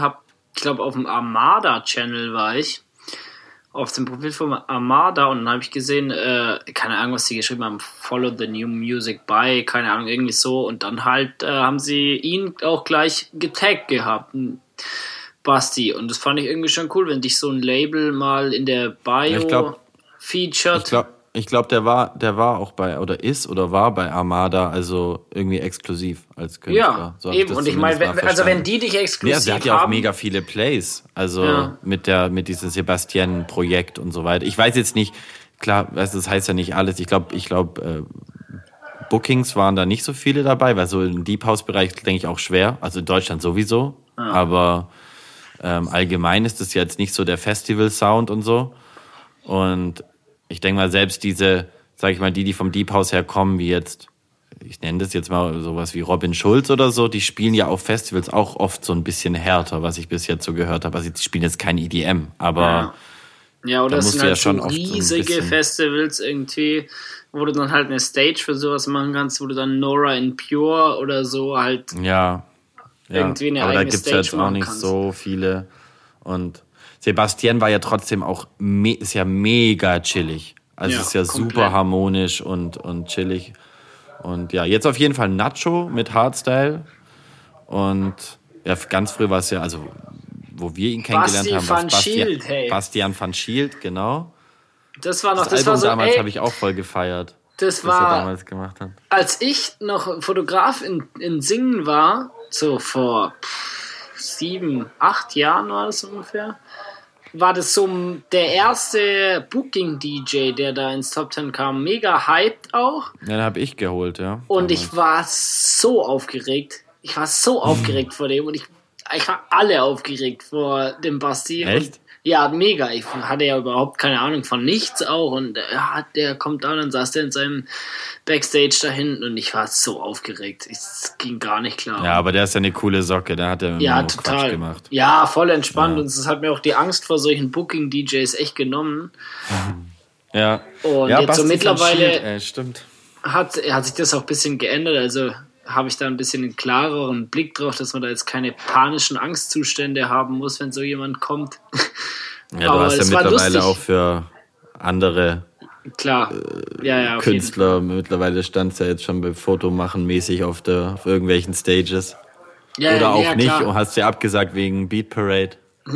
ich glaube auf dem Armada-Channel war ich, auf dem Profil von Armada und dann habe ich gesehen, keine Ahnung, was sie geschrieben haben, Follow the New Music by, keine Ahnung, irgendwie so und dann halt haben sie ihn auch gleich getaggt gehabt, Basti, und das fand ich irgendwie schon cool, wenn dich so ein Label mal in der Bio featured. Ich glaube, der war auch bei, oder ist oder war bei Armada, also irgendwie exklusiv als Künstler. Ja, so eben. Und ich meine, also wenn die dich exklusiv haben... Ja, sie hat ja auch mega viele Plays, also mit diesem Sebastian-Projekt und so weiter. Ich weiß jetzt nicht, klar, das heißt ja nicht alles. Ich glaube, Bookings waren da nicht so viele dabei, weil so im Deep House-Bereich denke ich auch schwer, also in Deutschland sowieso, aber allgemein ist das jetzt nicht so der Festival-Sound und so. Und ich denke mal, selbst diese, sag ich mal, die vom Deep House herkommen, wie jetzt, ich nenne das jetzt mal sowas wie Robin Schulz oder so, die spielen ja auf Festivals auch oft so ein bisschen härter, was ich bis jetzt so gehört habe. Also die spielen jetzt kein EDM, aber ja, oder es sind halt schon so riesige Festivals irgendwie, wo du dann halt eine Stage für sowas machen kannst, wo du dann Nora in Pure oder so halt irgendwie eine aber eigene da gibt's Stage jetzt auch nicht kannst. so viele. Und Sebastian war ja trotzdem auch, ist ja mega chillig. Also es ist ja komplett super harmonisch und chillig. Und ja, jetzt auf jeden Fall Nacho mit Hardstyle. Und ja, ganz früh war es ja, also wo wir ihn kennengelernt haben, war Bastian van Schielt, genau. Das war noch, das Album so, damals habe ich auch voll gefeiert. Das was er war, damals gemacht hat. Als ich noch Fotograf in Singen war, so vor 7, 8 Jahren war das ungefähr, war das so der erste Booking-DJ, der da ins Top 10 kam. Mega hyped auch. Ja, den habe ich geholt, ja. Und ich war so aufgeregt. Ich war so aufgeregt vor dem und ich war alle aufgeregt vor dem Basti. Echt? Und ja, mega. Ich hatte ja überhaupt keine Ahnung von nichts auch. Und der kommt da und dann saß der in seinem Backstage da hinten und ich war so aufgeregt. Es ging gar nicht klar. Ja, aber der ist ja eine coole Socke. Der hat ja total Quatsch gemacht. Ja, voll entspannt. Und es hat mir auch die Angst vor solchen Booking-DJs echt genommen. Ja. Und jetzt Basti so mittlerweile stimmt. hat sich das auch ein bisschen geändert. Also habe ich da ein bisschen einen klareren Blick drauf, dass man da jetzt keine panischen Angstzustände haben muss, wenn so jemand kommt. Ja, du hast ja mittlerweile auch für andere Künstler, mittlerweile stand es ja jetzt schon bei Fotomachen mäßig auf irgendwelchen Stages. Ja, oder auch nicht, und hast ja abgesagt wegen Beat Parade.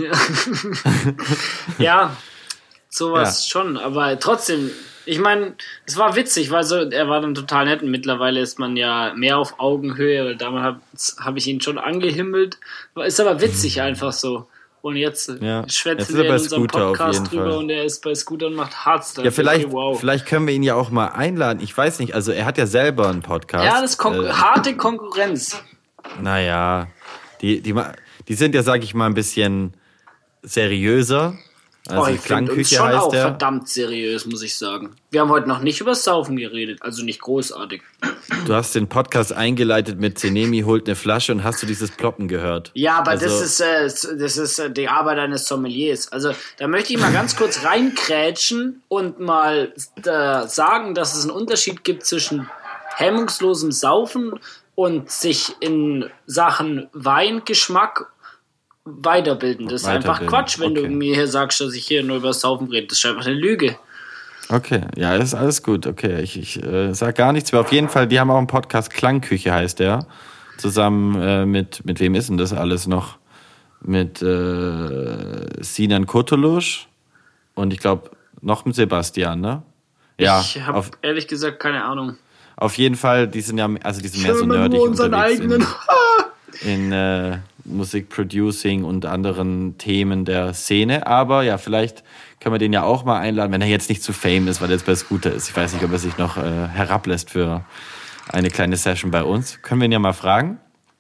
Ja, sowas schon, aber trotzdem, ich meine, es war witzig, weil er war dann total nett und mittlerweile ist man ja mehr auf Augenhöhe, weil damals hab ich ihn schon angehimmelt, ist aber witzig einfach so. Und jetzt schwätzen wir in unserem Podcast drüber und er ist bei Scooter und macht Hardstyle. Ja, vielleicht können wir ihn ja auch mal einladen. Ich weiß nicht, also er hat ja selber einen Podcast. Ja, das ist harte Konkurrenz. Naja, die sind ja, sag ich mal, ein bisschen seriöser. Also ich finde uns schon auch verdammt seriös, muss ich sagen. Wir haben heute noch nicht über Saufen geredet, also nicht großartig. Du hast den Podcast eingeleitet mit Zenemi holt eine Flasche und hast du dieses Ploppen gehört? Ja, aber das ist die Arbeit eines Sommeliers. Also da möchte ich mal ganz kurz reinkrätschen und mal sagen, dass es einen Unterschied gibt zwischen hemmungslosem Saufen und sich in Sachen Weingeschmack weiterbilden. Das ist einfach Quatsch, wenn du mir hier sagst, dass ich hier nur über Saufen rede. Das ist einfach eine Lüge. Okay, ja, ist alles gut. Okay, ich sag gar nichts mehr. Auf jeden Fall, die haben auch einen Podcast, Klangküche heißt der. Zusammen mit wem ist denn das alles noch? Mit Sinan Kurtulusch und ich glaube noch mit Sebastian, ne? Ja. Ich habe ehrlich gesagt keine Ahnung. Auf jeden Fall, die sind mehr so nerdig unterwegs in Musikproducing und anderen Themen der Szene. Aber ja, vielleicht können wir den ja auch mal einladen, wenn er jetzt nicht zu fame ist, weil er jetzt bei Scooter ist. Ich weiß nicht, ob er sich noch herablässt für eine kleine Session bei uns. Können wir ihn ja mal fragen.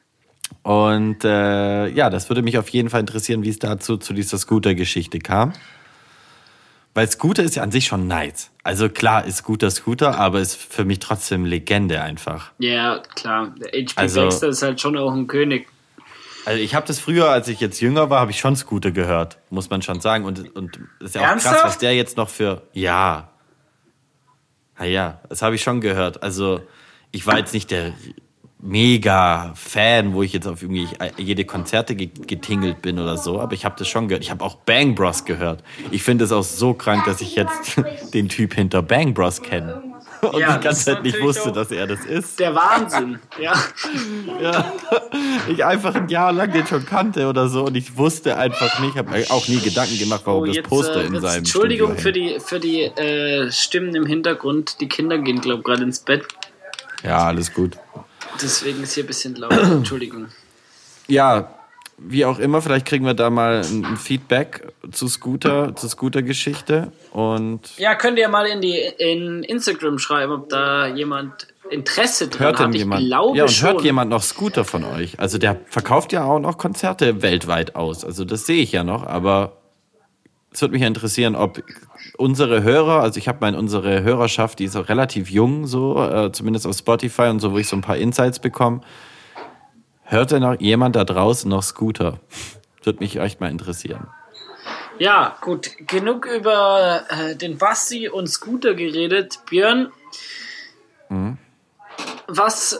Und das würde mich auf jeden Fall interessieren, wie es dazu zu dieser Scooter-Geschichte kam. Weil Scooter ist ja an sich schon nice. Also klar ist Scooter, aber ist für mich trotzdem Legende einfach. Ja, klar. Der HP Baxter ist halt schon auch ein König. Also ich habe das früher, als ich jetzt jünger war, habe ich schon Scooter gehört, muss man schon sagen. Und das ist ja auch Ernsthaft? krass, was der jetzt noch für... Ja, das habe ich schon gehört. Also ich war jetzt nicht der mega Fan, wo ich jetzt auf irgendwie jede Konzerte getingelt bin oder so, aber ich habe das schon gehört. Ich habe auch Bang Bros gehört. Ich finde es auch so krank, dass ich jetzt den Typ hinter Bang Bros kenne. Und Ja, die das ganze ist Zeit nicht natürlich wusste, auch dass er das ist. Der Wahnsinn, ja. Ja. Ich einfach ein Jahr lang den schon kannte oder so und ich wusste einfach nicht, habe auch nie Gedanken gemacht, warum das Poster in seinem Entschuldigung Studio für die Stimmen im Hintergrund. Die Kinder gehen, glaube ich, gerade ins Bett. Ja, alles gut. Deswegen ist hier ein bisschen laut. Entschuldigung. Ja, wie auch immer, vielleicht kriegen wir da mal ein Feedback zur Scooter-Geschichte. Und Ja, könnt ihr mal in Instagram schreiben, ob da jemand Interesse dran hört denn hat. Ich jemand? glaube Ja, und schon. hört jemand noch Scooter von euch? Also der verkauft ja auch noch Konzerte weltweit aus. Also das sehe ich ja noch, aber es würde mich ja interessieren, ob unsere Hörer, also ich habe mal unsere Hörerschaft, die ist auch relativ jung, so zumindest auf Spotify und so, wo ich so ein paar Insights bekomme. Hört denn noch jemand da draußen noch Scooter? Würde mich echt mal interessieren. Ja, gut. Genug über den Basti und Scooter geredet. Björn, was,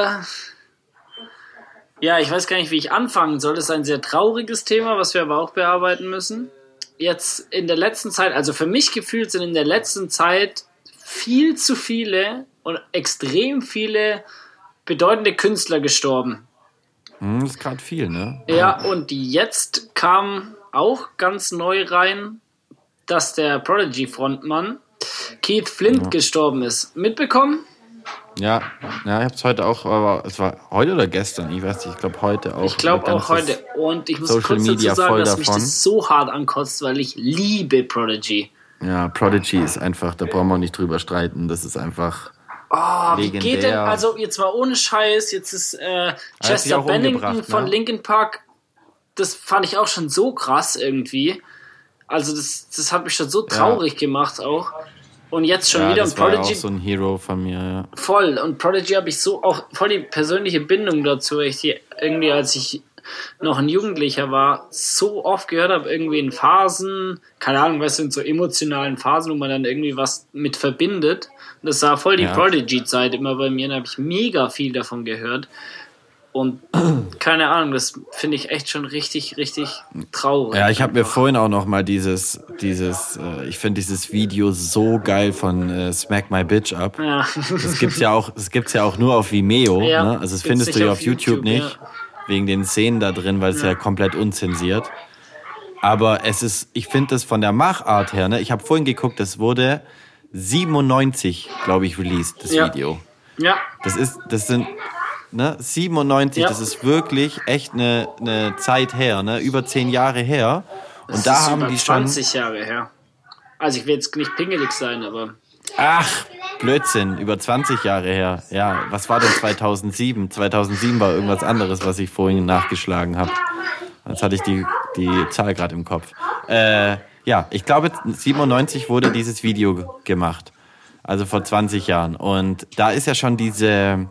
ja, ich weiß gar nicht, wie ich anfangen soll. Das ist ein sehr trauriges Thema, was wir aber auch bearbeiten müssen. Jetzt in der letzten Zeit, also für mich gefühlt sind in der letzten Zeit viel zu viele und extrem viele bedeutende Künstler gestorben. Das ist gerade viel, ne? Ja, und jetzt kam auch ganz neu rein, dass der Prodigy-Frontmann Keith Flint gestorben ist. Mitbekommen? Ja, ich habe es heute auch, aber es war heute oder gestern, ich weiß nicht, ich glaube heute auch. Ich glaube auch heute. Und ich muss Social kurz Media dazu sagen, voll dass mich davon. das so hart ankotzt, weil ich liebe Prodigy. Ja, Prodigy ist einfach, da brauchen wir nicht drüber streiten, das ist einfach Oh, wie legendär. geht denn, also jetzt mal ohne Scheiß, jetzt ist sich Chester auch Bennington umgebracht, von ne? Linkin Park, das fand ich auch schon so krass irgendwie. Also das hat mich schon so traurig gemacht auch. Und jetzt schon wieder das und war ja Prodigy auch so ein Hero von mir, ja. voll. Und Prodigy habe ich so auch voll die persönliche Bindung dazu, weil ich die irgendwie, als ich noch ein Jugendlicher war, so oft gehört habe, irgendwie in Phasen, keine Ahnung, was sind so emotionalen Phasen, wo man dann irgendwie was mit verbindet. Und das war voll die Prodigy-Zeit immer bei mir, da habe ich mega viel davon gehört. Und keine Ahnung, das finde ich echt schon richtig, richtig traurig. Ja, ich habe mir vorhin auch noch mal ich finde dieses Video so geil von Smack My Bitch Up. Ja. Das gibt's ja auch nur auf Vimeo, Ja, ne? Also das gibt's findest nicht du ja auf auf YouTube nicht, ja. wegen den Szenen da drin, weil es ja komplett unzensiert. Aber ich finde das von der Machart her, ne? Ich habe vorhin geguckt, das wurde 97, glaube ich, released, das Video. Ja. Das sind, ne, 97, Ja. das ist wirklich echt eine Zeit her, ne? Über 10 Jahre her. Und Das da ist haben über die schon. 20 Jahre her. Also ich will jetzt nicht pingelig sein, aber Ach, Blödsinn, über 20 Jahre her. Ja, was war denn 2007? 2007 war irgendwas anderes, was ich vorhin nachgeschlagen habe. Jetzt hatte ich die Zahl gerade im Kopf. Ja, ich glaube, 97 wurde dieses Video gemacht. Also vor 20 Jahren. Und da ist ja schon diese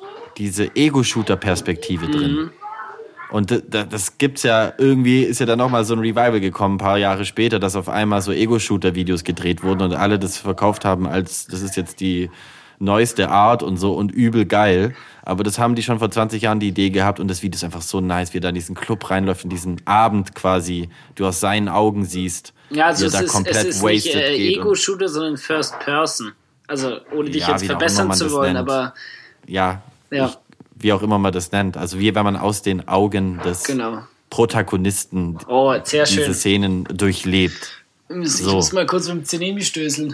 Ego-Shooter-Perspektive drin. Und das gibt's ja irgendwie, ist ja dann nochmal so ein Revival gekommen, ein paar Jahre später, dass auf einmal so Ego-Shooter-Videos gedreht wurden und alle das verkauft haben als, das ist jetzt die neueste Art und so und übel geil. Aber das haben die schon vor 20 Jahren die Idee gehabt und das Video ist einfach so nice, wie er da in diesen Club reinläuft, in diesen Abend quasi, du aus seinen Augen siehst, ja, also wie es er da ist komplett nicht wasted geht. Ego-Shooter, sondern First Person. Also ohne dich Ja, jetzt wie auch verbessern immer man zu das wollen, nennt. aber Ja, ja, wie auch immer man das nennt. Also wie wenn man aus den Augen des genau. Protagonisten Oh, sehr diese schön. Szenen durchlebt. Ich So. muss mal kurz mit dem Zenemi stößeln.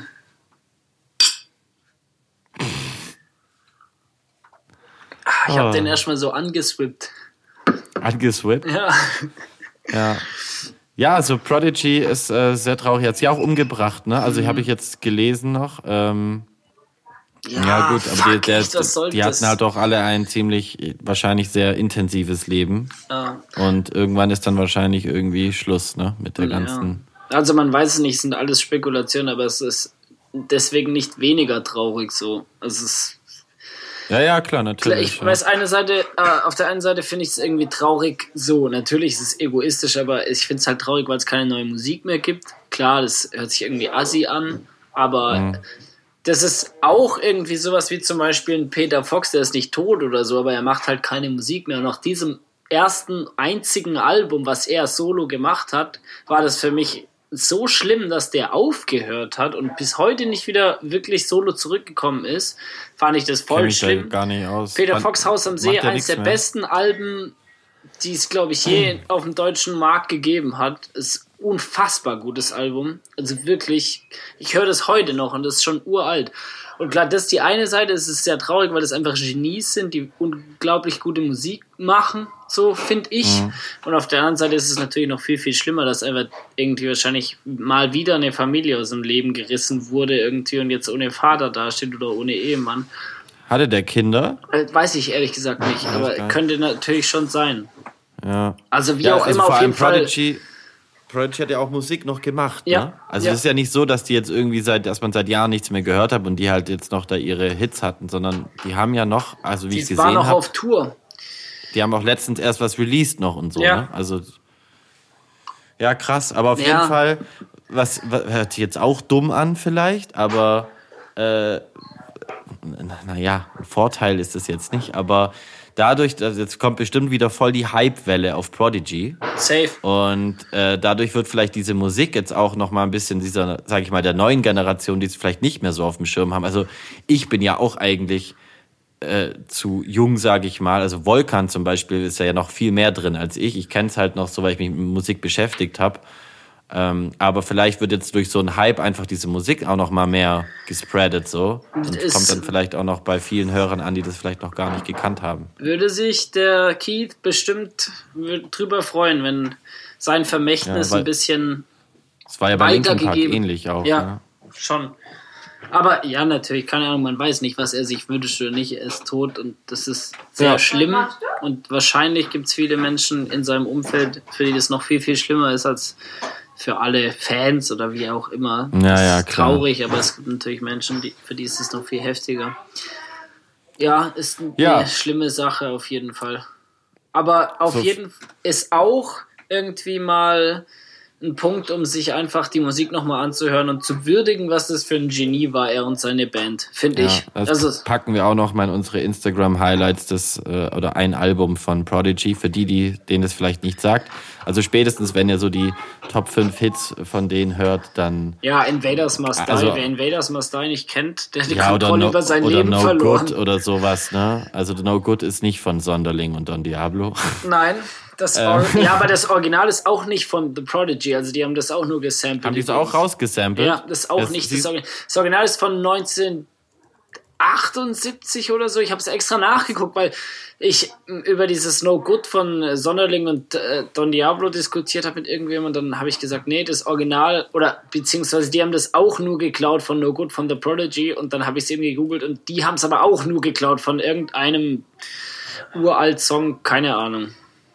Ich habe den erstmal so angeswippt. Angeswippt. Ja. Ja. Ja, also Prodigy ist sehr traurig. Er hat sie auch umgebracht, ne? Also habe ich jetzt gelesen noch. Ja gut, aber fuck, echt, was soll die das? hatten halt auch alle ein ziemlich, wahrscheinlich sehr intensives Leben. Ja. Und irgendwann ist dann wahrscheinlich irgendwie Schluss, ne? Mit der ganzen... Also man weiß es nicht, sind alles Spekulationen, aber es ist deswegen nicht weniger traurig so. Also es ist, Ja, klar, natürlich. ich weiß, auf der einen Seite finde ich es irgendwie traurig so. Natürlich ist es egoistisch, aber ich finde es halt traurig, weil es keine neue Musik mehr gibt. Klar, das hört sich irgendwie assi an, aber das ist auch irgendwie sowas wie zum Beispiel ein Peter Fox, der ist nicht tot oder so, aber er macht halt keine Musik mehr. Und nach diesem ersten, einzigen Album, was er solo gemacht hat, war das für mich so schlimm, dass der aufgehört hat und bis heute nicht wieder wirklich solo zurückgekommen ist. Fand ich das voll schlimm. Gar nicht aus. Peter Fox Haus am See, eines der mehr. besten Alben, die es, glaube ich, je auf dem deutschen Markt gegeben hat. Ist unfassbar gutes Album. Also wirklich, ich höre das heute noch und das ist schon uralt. Und klar, das ist die eine Seite, es ist sehr traurig, weil das einfach Genies sind, die unglaublich gute Musik machen, so finde ich. Und auf der anderen Seite ist es natürlich noch viel, viel schlimmer, dass einfach irgendwie wahrscheinlich mal wieder eine Familie aus dem Leben gerissen wurde irgendwie und jetzt ohne Vater dasteht oder ohne Ehemann. Hatte der Kinder? Weiß ich ehrlich gesagt nicht, aber könnte natürlich schon sein. Ja. Also wie auch immer, auf jeden Fall. Prodigy hat ja auch Musik noch gemacht, ja, ne? Also es ist ja nicht so, dass die jetzt irgendwie dass man seit Jahren nichts mehr gehört hat und die halt jetzt noch da ihre Hits hatten, sondern die haben ja noch, also wie ich gesehen habe. Die waren noch auf Tour. Die haben auch letztens erst was released noch und so, ne? Also, ja, krass. Aber auf jeden Fall, was hört sich jetzt auch dumm an vielleicht, aber naja, ein Vorteil ist es jetzt nicht, aber dadurch, jetzt kommt bestimmt wieder voll die Hype-Welle auf Prodigy. Safe. Und dadurch wird vielleicht diese Musik jetzt auch noch mal ein bisschen dieser, sag ich mal, der neuen Generation, die es vielleicht nicht mehr so auf dem Schirm haben. Also ich bin ja auch eigentlich zu jung, sage ich mal. Also Volkan zum Beispiel ist ja noch viel mehr drin als ich. Ich kenne es halt noch so, weil ich mich mit Musik beschäftigt habe. Aber vielleicht wird jetzt durch so einen Hype einfach diese Musik auch noch mal mehr gespreadet so und kommt dann vielleicht auch noch bei vielen Hörern an, die das vielleicht noch gar nicht gekannt haben. Würde sich der Keith bestimmt drüber freuen, wenn sein Vermächtnis ein bisschen es war ja bei Linkin Park ähnlich auch. Ja, ne? Schon. Aber ja, natürlich, keine Ahnung, man weiß nicht, was er sich wünscht oder nicht. Er ist tot und das ist sehr schlimm. Und wahrscheinlich gibt es viele Menschen in seinem Umfeld, für die das noch viel, viel schlimmer ist als für alle Fans oder wie auch immer. Das ist traurig, aber es gibt natürlich Menschen, für die ist es noch viel heftiger. Ja, ist eine schlimme Sache auf jeden Fall. Aber auf jeden Fall ist auch irgendwie mal ein Punkt, um sich einfach die Musik nochmal anzuhören und zu würdigen, was das für ein Genie war, er und seine Band, finde ich. Das packen wir auch noch mal in unsere Instagram-Highlights, oder ein Album von Prodigy, für denen das vielleicht nicht sagt. Also spätestens, wenn ihr so die Top 5 Hits von denen hört, dann... Ja, Invaders Must Die. Wer Invaders Must Die nicht kennt, der hat die Kontrolle über sein Leben verloren. Oder No Good oder sowas, ne? Also No Good ist nicht von Sonderling und Don Diablo. Nein. Aber das Original ist auch nicht von The Prodigy, also die haben das auch nur gesampelt. Haben die es auch rausgesampelt? Ja, das ist auch nicht das Original. Das Original ist von 1978 oder so. Ich habe es extra nachgeguckt, weil ich über dieses No Good von Sonderling und Don Diablo diskutiert habe mit irgendjemandem. Dann habe ich gesagt, nee, das Original, oder beziehungsweise die haben das auch nur geklaut von No Good von The Prodigy, und dann habe ich es eben gegoogelt und die haben es aber auch nur geklaut von irgendeinem uralt Song, keine Ahnung.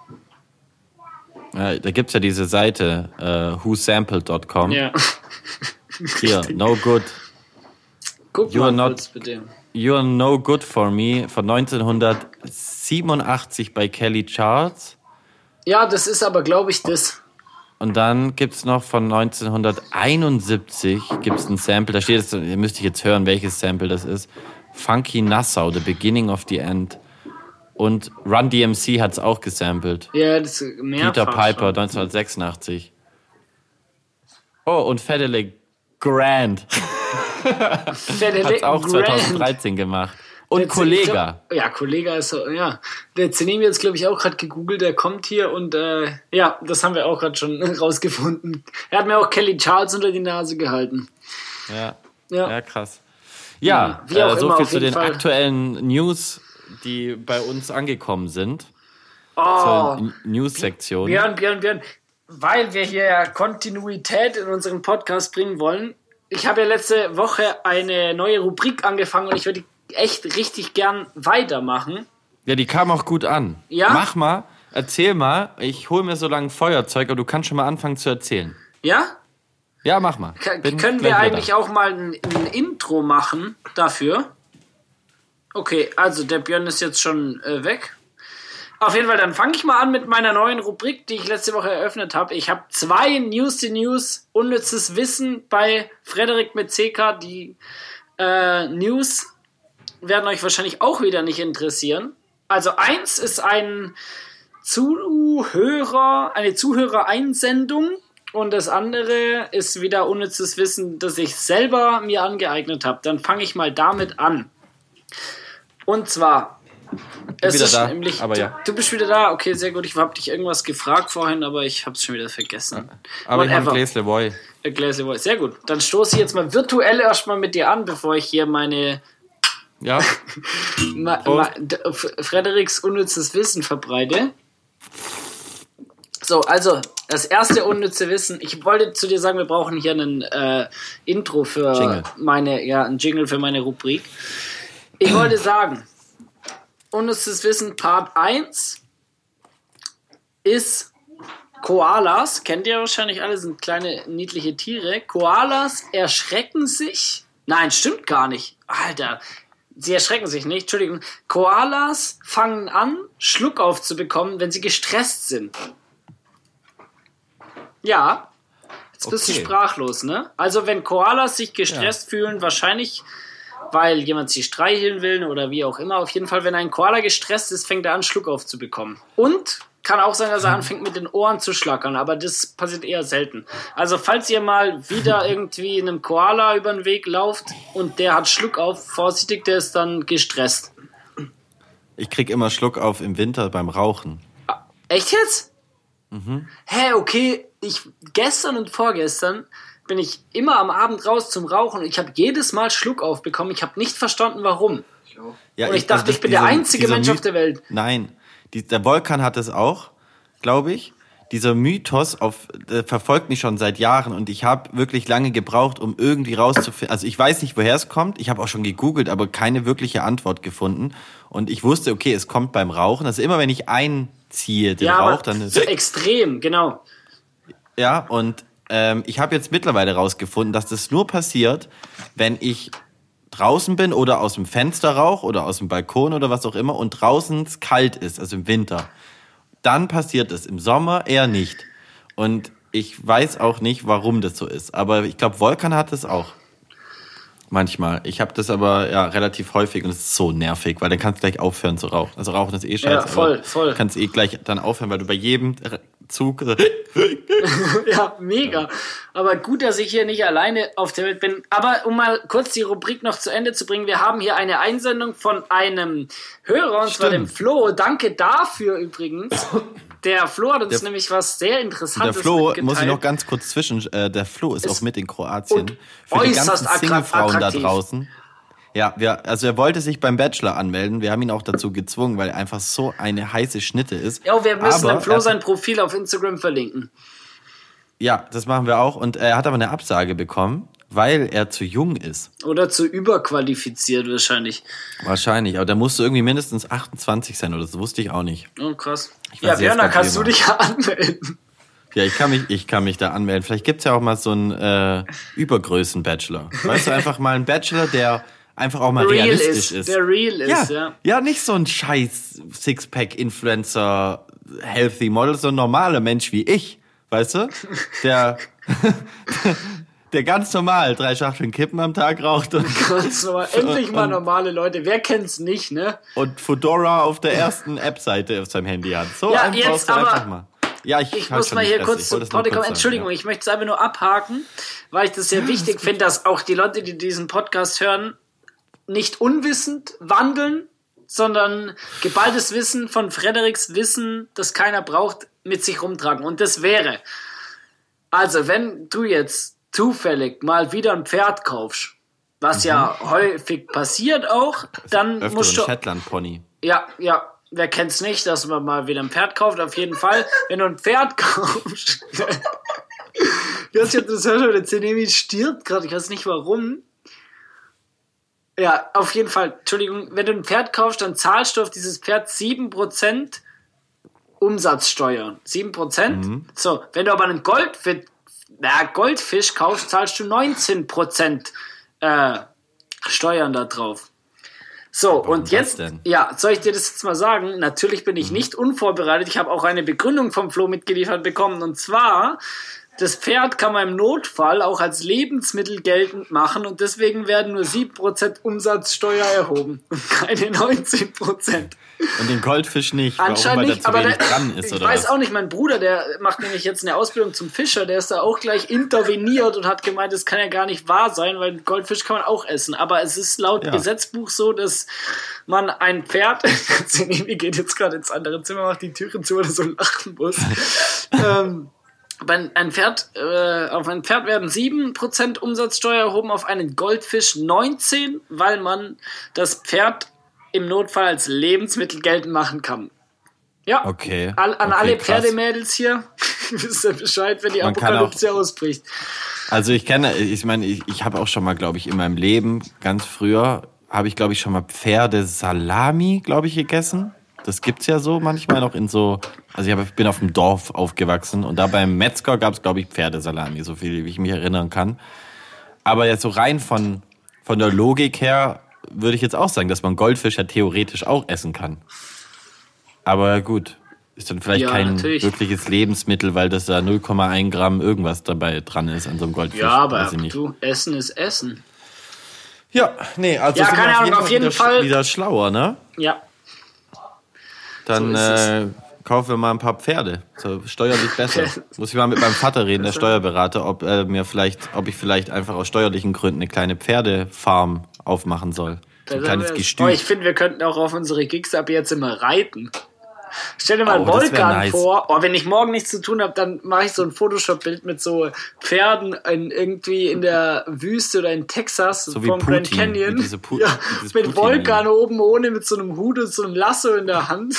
Da gibt's ja diese Seite, whosampled.com. Ja. Hier, No Good. Guck mal kurz, bitte. You're No Good For Me von 1987 bei Kelly Charles. Ja, das ist aber, glaube ich, das. Und dann gibt's noch von 1971 gibt's ein Sample, da steht jetzt, ihr müsst jetzt hören, welches Sample das ist. Funky Nassau, The Beginning of the End. Und Run DMC hat es auch gesampelt. Ja, das ist mehrfach. Peter Piper, 1986. Oh, und Federle Grand. Hat es auch 2013 gemacht. Und Kollega. Ja, Kollega ist so, ja. Der Zenemi jetzt, glaube ich, auch gerade gegoogelt, der kommt hier und ja, das haben wir auch gerade schon rausgefunden. Er hat mir auch Kelly Charles unter die Nase gehalten. Ja, krass. Ja, so viel zu den aktuellen News, die bei uns angekommen sind. Zur News-Sektion. Björn, weil wir hier ja Kontinuität in unserem Podcast bringen wollen. Ich habe ja letzte Woche eine neue Rubrik angefangen und ich würde die echt richtig gern weitermachen. Ja, die kam auch gut an. Ja? Mach mal, erzähl mal. Ich hole mir so lange Feuerzeug, aber du kannst schon mal anfangen zu erzählen. Ja? Ja, mach mal. Können wir eigentlich auch mal ein Intro machen dafür? Okay, also der Björn ist jetzt schon weg. Auf jeden Fall, dann fange ich mal an mit meiner neuen Rubrik, die ich letzte Woche eröffnet habe. Ich habe 2 News, unnützes Wissen bei Frederik mit CK, die News werden euch wahrscheinlich auch wieder nicht interessieren. Also eins ist eine Zuhörereinsendung und das andere ist wieder unnützes Wissen, das ich selber mir angeeignet habe. Dann fange ich mal damit an. Und zwar... Es wieder ist da, nämlich, aber ja. Du bist wieder da, okay, sehr gut. Ich habe dich irgendwas gefragt vorhin, aber ich habe es schon wieder vergessen. Aber ich habe ein Gläsle Boy. Gläsle Boy, sehr gut. Dann stoße ich jetzt mal virtuell erstmal mit dir an, bevor ich hier meine Ja. Frederiks unnützes Wissen verbreite. So, also, das erste unnütze Wissen. Ich wollte zu dir sagen, wir brauchen hier ein Intro für ein Jingle für meine Rubrik. Ich wollte sagen, unnützes Wissen Part 1 ist Koalas. Kennt ihr wahrscheinlich alle, sind kleine niedliche Tiere. Koalas erschrecken sich. Nein, stimmt gar nicht. Alter, sie erschrecken sich nicht. Entschuldigung. Koalas fangen an, Schluckauf zu bekommen, wenn sie gestresst sind. Ja. Jetzt bist du sprachlos, ne? Also wenn Koalas sich gestresst fühlen, wahrscheinlich... weil jemand sie streicheln will oder wie auch immer. Auf jeden Fall, wenn ein Koala gestresst ist, fängt er an, Schluck aufzubekommen. Und kann auch sein, dass er anfängt, mit den Ohren zu schlackern, aber das passiert eher selten. Also, falls ihr mal wieder irgendwie einem Koala über den Weg lauft und der hat Schluck auf, vorsichtig, der ist dann gestresst. Ich krieg immer Schluck auf im Winter beim Rauchen. Echt jetzt? Hä, okay, gestern und vorgestern bin ich immer am Abend raus zum Rauchen und ich habe jedes Mal Schluck aufbekommen. Ich habe nicht verstanden, warum. Ja, und ich dachte, ich bin der einzige Mensch auf der Welt. Nein, der Volkan hat es auch, glaube ich. Dieser Mythos verfolgt mich schon seit Jahren und ich habe wirklich lange gebraucht, um irgendwie rauszufinden. Also ich weiß nicht, woher es kommt. Ich habe auch schon gegoogelt, aber keine wirkliche Antwort gefunden. Und ich wusste, okay, es kommt beim Rauchen. Also immer, wenn ich einziehe den Rauch, dann ist extrem, genau. Ja, und ich habe jetzt mittlerweile rausgefunden, dass das nur passiert, wenn ich draußen bin oder aus dem Fenster rauche oder aus dem Balkon oder was auch immer und draußen es kalt ist, also im Winter. Dann passiert es, im Sommer eher nicht. Und ich weiß auch nicht, warum das so ist. Aber ich glaube, Volkan hat es auch. Manchmal. Ich habe das aber relativ häufig und es ist so nervig, weil dann kannst du gleich aufhören zu rauchen. Also Rauchen ist scheiße. Ja, voll. Du kannst gleich dann aufhören, weil du bei jedem Zug... Ja, mega. Aber gut, dass ich hier nicht alleine auf der Welt bin. Aber um mal kurz die Rubrik noch zu Ende zu bringen, wir haben hier eine Einsendung von einem Hörer, und zwar dem Flo. Danke dafür übrigens. Der Flo hat uns nämlich was sehr Interessantes mitgeteilt. Der Flo, muss ich noch ganz kurz der Flo ist auch mit in Kroatien. Für die ganzen Singlefrauen da draußen. Ja, er wollte sich beim Bachelor anmelden. Wir haben ihn auch dazu gezwungen, weil er einfach so eine heiße Schnitte ist. Ja, wir müssen dem Flo sein Profil auf Instagram verlinken. Ja, das machen wir auch. Und er hat aber eine Absage bekommen, weil er zu jung ist. Oder zu überqualifiziert wahrscheinlich. Wahrscheinlich, aber der musste irgendwie mindestens 28 sein, oder das wusste ich auch nicht. Oh, krass. Ja, Werner, kannst du dich ja anmelden. Ja, ich kann mich da anmelden. Vielleicht gibt's ja auch mal so einen Übergrößen-Bachelor. Weißt du, einfach mal einen Bachelor, der einfach auch mal realistisch ist. Der real ist, ja. Ja, nicht so ein scheiß Sixpack-Influencer, Healthy Model, so ein normaler Mensch wie ich, weißt du? Der ganz normal 3 Schachteln Kippen am Tag raucht. Und ganz normal. Endlich mal normale Leute. Wer kennt's nicht, ne? Und Fedora auf der ersten App-Seite auf seinem Handy hat. So ja, jetzt aber... einfach mal. Ja, ich muss mal hier kurz zu Potte kommen. Entschuldigung, ich möchte es einfach nur abhaken, weil ich das sehr wichtig finde, dass auch die Leute, die diesen Podcast hören, nicht unwissend wandeln, sondern geballtes Wissen von Frederiks Wissen, das keiner braucht, mit sich rumtragen. Und das wäre, also wenn du jetzt zufällig mal wieder ein Pferd kaufst, was ja häufig passiert auch, dann musst du... Shetland-Pony. Ja, wer kennt's nicht, dass man mal wieder ein Pferd kauft? Auf jeden Fall, wenn du ein Pferd kaufst... Das hörst du, der Zenemi stirbt gerade, ich weiß nicht warum. Ja, auf jeden Fall, Entschuldigung, wenn du ein Pferd kaufst, dann zahlst du auf dieses Pferd 7% Umsatzsteuer. 7%. So, wenn du aber einen Goldfisch kaufst, zahlst du 19% Steuern da drauf. So, warum und jetzt, soll ich dir das jetzt mal sagen? Natürlich bin ich nicht unvorbereitet. Ich habe auch eine Begründung vom Flo mitgeliefert bekommen. Und zwar, das Pferd kann man im Notfall auch als Lebensmittel geltend machen und deswegen werden nur 7% Umsatzsteuer erhoben und keine 19%. Und den Goldfisch nicht, Anscheinend weil nicht, da zu aber wenig dran ist, ich oder weiß was? auch nicht, mein Bruder, der macht nämlich jetzt eine Ausbildung zum Fischer, der ist da auch gleich interveniert und hat gemeint, das kann ja gar nicht wahr sein, weil Goldfisch kann man auch essen, aber es ist laut Gesetzbuch so, dass man ein Pferd, Mir geht jetzt gerade ins andere Zimmer, macht die Türe zu, weil er so lachen muss. Auf ein Pferd werden 7% Umsatzsteuer erhoben, auf einen Goldfisch 19%, weil man das Pferd im Notfall als Lebensmittel geltend machen kann. Ja, Okay. An Okay, alle krass. Pferdemädels hier, wisst ihr Bescheid, wenn die Man kann Apokalypse ausbricht. Also ich habe auch schon mal, glaube ich, in meinem Leben, ganz früher, habe ich, glaube ich, schon mal Pferdesalami, glaube ich, gegessen. Das gibt's ja so manchmal noch in so, also ich bin auf dem Dorf aufgewachsen und da beim Metzger gab's, glaube ich, Pferdesalami, so viel wie ich mich erinnern kann. Aber jetzt so rein von der Logik her würde ich jetzt auch sagen, dass man Goldfisch ja theoretisch auch essen kann. Aber gut, ist dann vielleicht kein natürlich. wirkliches Lebensmittel, weil das da 0,1 Gramm irgendwas dabei dran ist an so einem Goldfisch. Ja, aber Weiß ich nicht. du, Essen ist Essen. Ja, nee, also Ja, sind wir keine Ahnung, auf jeden Fall. wieder schlauer, ne? Ja, Dann So ist es. kaufen wir mal ein paar Pferde. So steuerlich besser. Muss ich mal mit meinem Vater reden, der Steuerberater, ob ich vielleicht einfach aus steuerlichen Gründen eine kleine Pferdefarm aufmachen soll. So ein kleines Gestüt. Ich finde, wir könnten auch auf unsere Gigs ab jetzt immer reiten. Stell dir mal einen Oh, das wär Vulkan nice. vor. Oh, wenn ich morgen nichts zu tun habe, dann mache ich so ein Photoshop-Bild mit so Pferden irgendwie in der Wüste oder in Texas So wie vom Grand Putin, Canyon. wie diese Pu- Ja, dieses mit Putin- Vulkan oben ohne, mit so einem Hut und so einem Lasso in der Hand.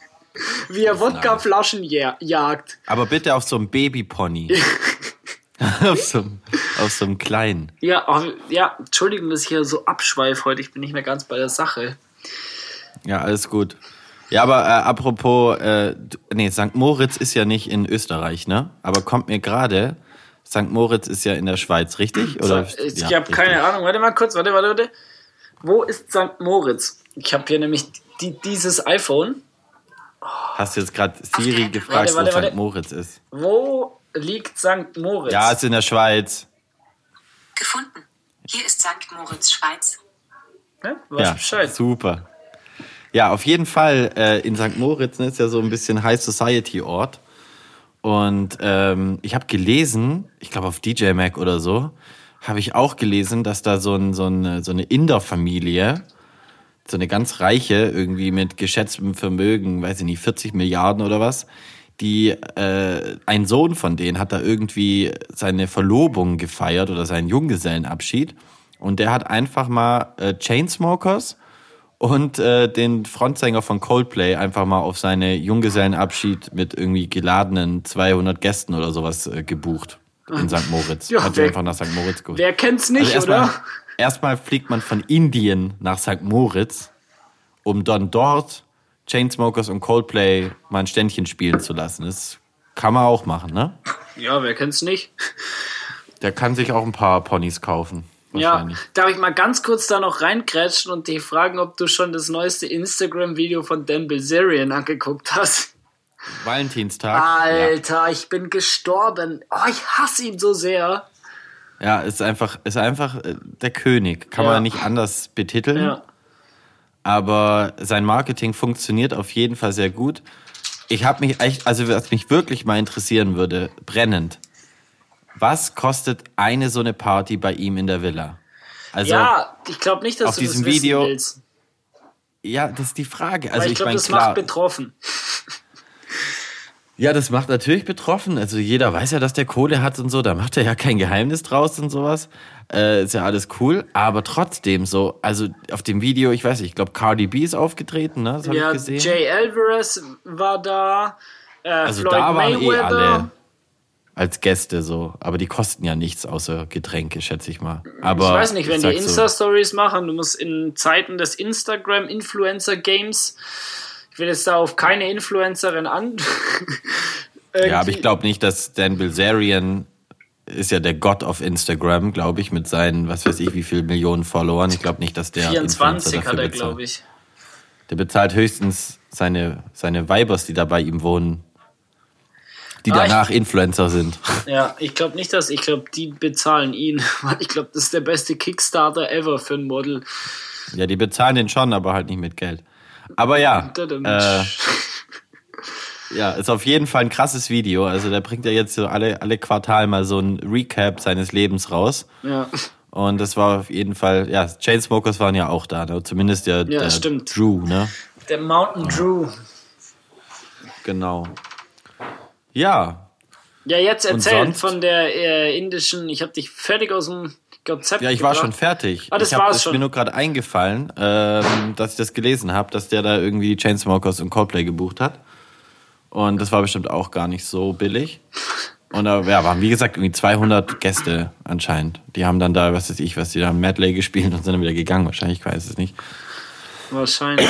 Wie er Wodkaflaschen jagt. Aber bitte auf so einem Babypony. auf so einem kleinen. Ja, Entschuldigung, dass ich hier so abschweife heute. Ich bin nicht mehr ganz bei der Sache. Ja, alles gut. Ja, aber apropos, St. Moritz ist ja nicht in Österreich, ne? Aber kommt mir gerade, St. Moritz ist ja in der Schweiz, richtig? Oder? Ich Ja, habe richtig. keine Ahnung. Warte mal kurz, warte. Wo ist St. Moritz? Ich habe hier nämlich dieses iPhone. Hast du jetzt gerade Siri gefragt, Warte. wo St. Moritz ist? Wo liegt St. Moritz? Ja, ist in der Schweiz. Gefunden. Hier ist St. Moritz, Schweiz. Ne? Weißt Bescheid. Super. Ja, auf jeden Fall in St. Moritz ist ja so ein bisschen High Society Ort. Und ich habe gelesen, ich glaube auf DJ Mag oder so, habe ich auch gelesen, dass da so eine Inder-Familie, so eine ganz reiche, irgendwie mit geschätztem Vermögen, weiß ich nicht, 40 Milliarden oder was, die ein Sohn von denen hat da irgendwie seine Verlobung gefeiert oder seinen Junggesellenabschied. Und der hat einfach mal Chainsmokers und den Frontsänger von Coldplay einfach mal auf seine Junggesellenabschied mit irgendwie geladenen 200 Gästen oder sowas gebucht in St. Moritz. Ja, Hat sich einfach nach St. Moritz geholt. Wer kennt's nicht, Also oder? Erstmal fliegt man von Indien nach St. Moritz, um dann dort Chainsmokers und Coldplay mal ein Ständchen spielen zu lassen. Das kann man auch machen, ne? Ja, wer kennt's nicht? Der kann sich auch ein paar Ponys kaufen. Ja, Wahrscheinlich. darf ich mal ganz kurz da noch reinkrätschen und dich fragen, ob du schon das neueste Instagram-Video von Dan Bilzerian angeguckt hast? Valentinstag. Alter, ich bin gestorben. Oh, ich hasse ihn so sehr. Ja, ist einfach der König. Kann Ja. man nicht anders betiteln. Ja. Aber sein Marketing funktioniert auf jeden Fall sehr gut. Ich habe mich echt, also was mich wirklich mal interessieren würde, brennend. Was kostet eine so eine Party bei ihm in der Villa? Also, Ja, ich glaube nicht, dass auf du das diesem wissen Video- willst. ja, das ist die Frage. Weil Also ich ich glaube, meine, das klar. macht betroffen. Ja, das macht natürlich betroffen. Also jeder weiß ja, dass der Kohle hat und so. Da macht er ja kein Geheimnis draus und sowas. Ist ja alles cool. Aber trotzdem so, also auf dem Video, ich weiß nicht, ich glaube Cardi B ist aufgetreten, ne? Das habe Ja, ich gesehen. Jay Alvarez war da. Also Floyd da waren Mayweather. alle als Gäste so. Aber die kosten ja nichts außer Getränke, schätze ich mal. Aber Ich weiß nicht, wenn die sag so, Insta-Stories machen, du musst in Zeiten des Instagram-Influencer-Games, ich will jetzt da auf keine Influencerin an. Ja, aber ich glaube nicht, dass Dan Bilzerian ist ja der God of Instagram, glaube ich, mit seinen, was weiß ich, wie viel Millionen Followern. Ich glaube nicht, dass der 24 Influencer hat er, dafür bezahlt. glaube ich. Der bezahlt höchstens seine Weibers, die da bei ihm wohnen, die danach Influencer sind. Ja, ich glaube nicht, ich glaube, die bezahlen ihn. Ich glaube, das ist der beste Kickstarter ever für ein Model. Ja, die bezahlen den schon, aber halt nicht mit Geld. Aber ja, ja, ist auf jeden Fall ein krasses Video. Also der bringt ja jetzt so alle Quartal mal so ein Recap seines Lebens raus. Ja. Und das war auf jeden Fall, ja, Chainsmokers waren ja auch da, ne? Zumindest der stimmt. Drew, ne? Der Mountain Drew. Genau. Ja. Ja, jetzt erzählt von der indischen, ich habe dich fertig aus dem Konzept Ja, ich war schon fertig. Das war's schon. Ist mir nur gerade eingefallen, dass ich das gelesen habe, dass der da irgendwie die Chainsmokers und Coldplay gebucht hat. Und das war bestimmt auch gar nicht so billig. Und da waren, wie gesagt, irgendwie 200 Gäste anscheinend. Die haben dann da, was weiß ich, die da Medley gespielt und sind dann wieder gegangen. Wahrscheinlich, ich weiß es nicht. Wahrscheinlich.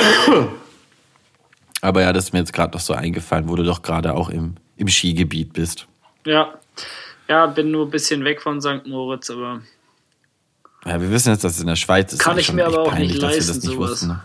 Aber ja, das ist mir jetzt gerade noch so eingefallen, wo du doch gerade auch im Skigebiet bist. Ja. Ja, bin nur ein bisschen weg von St. Moritz, aber... Ja, wir wissen jetzt, dass es in der Schweiz ist. Kann ich mir aber auch peinlich, nicht leisten, sowas. Wussten.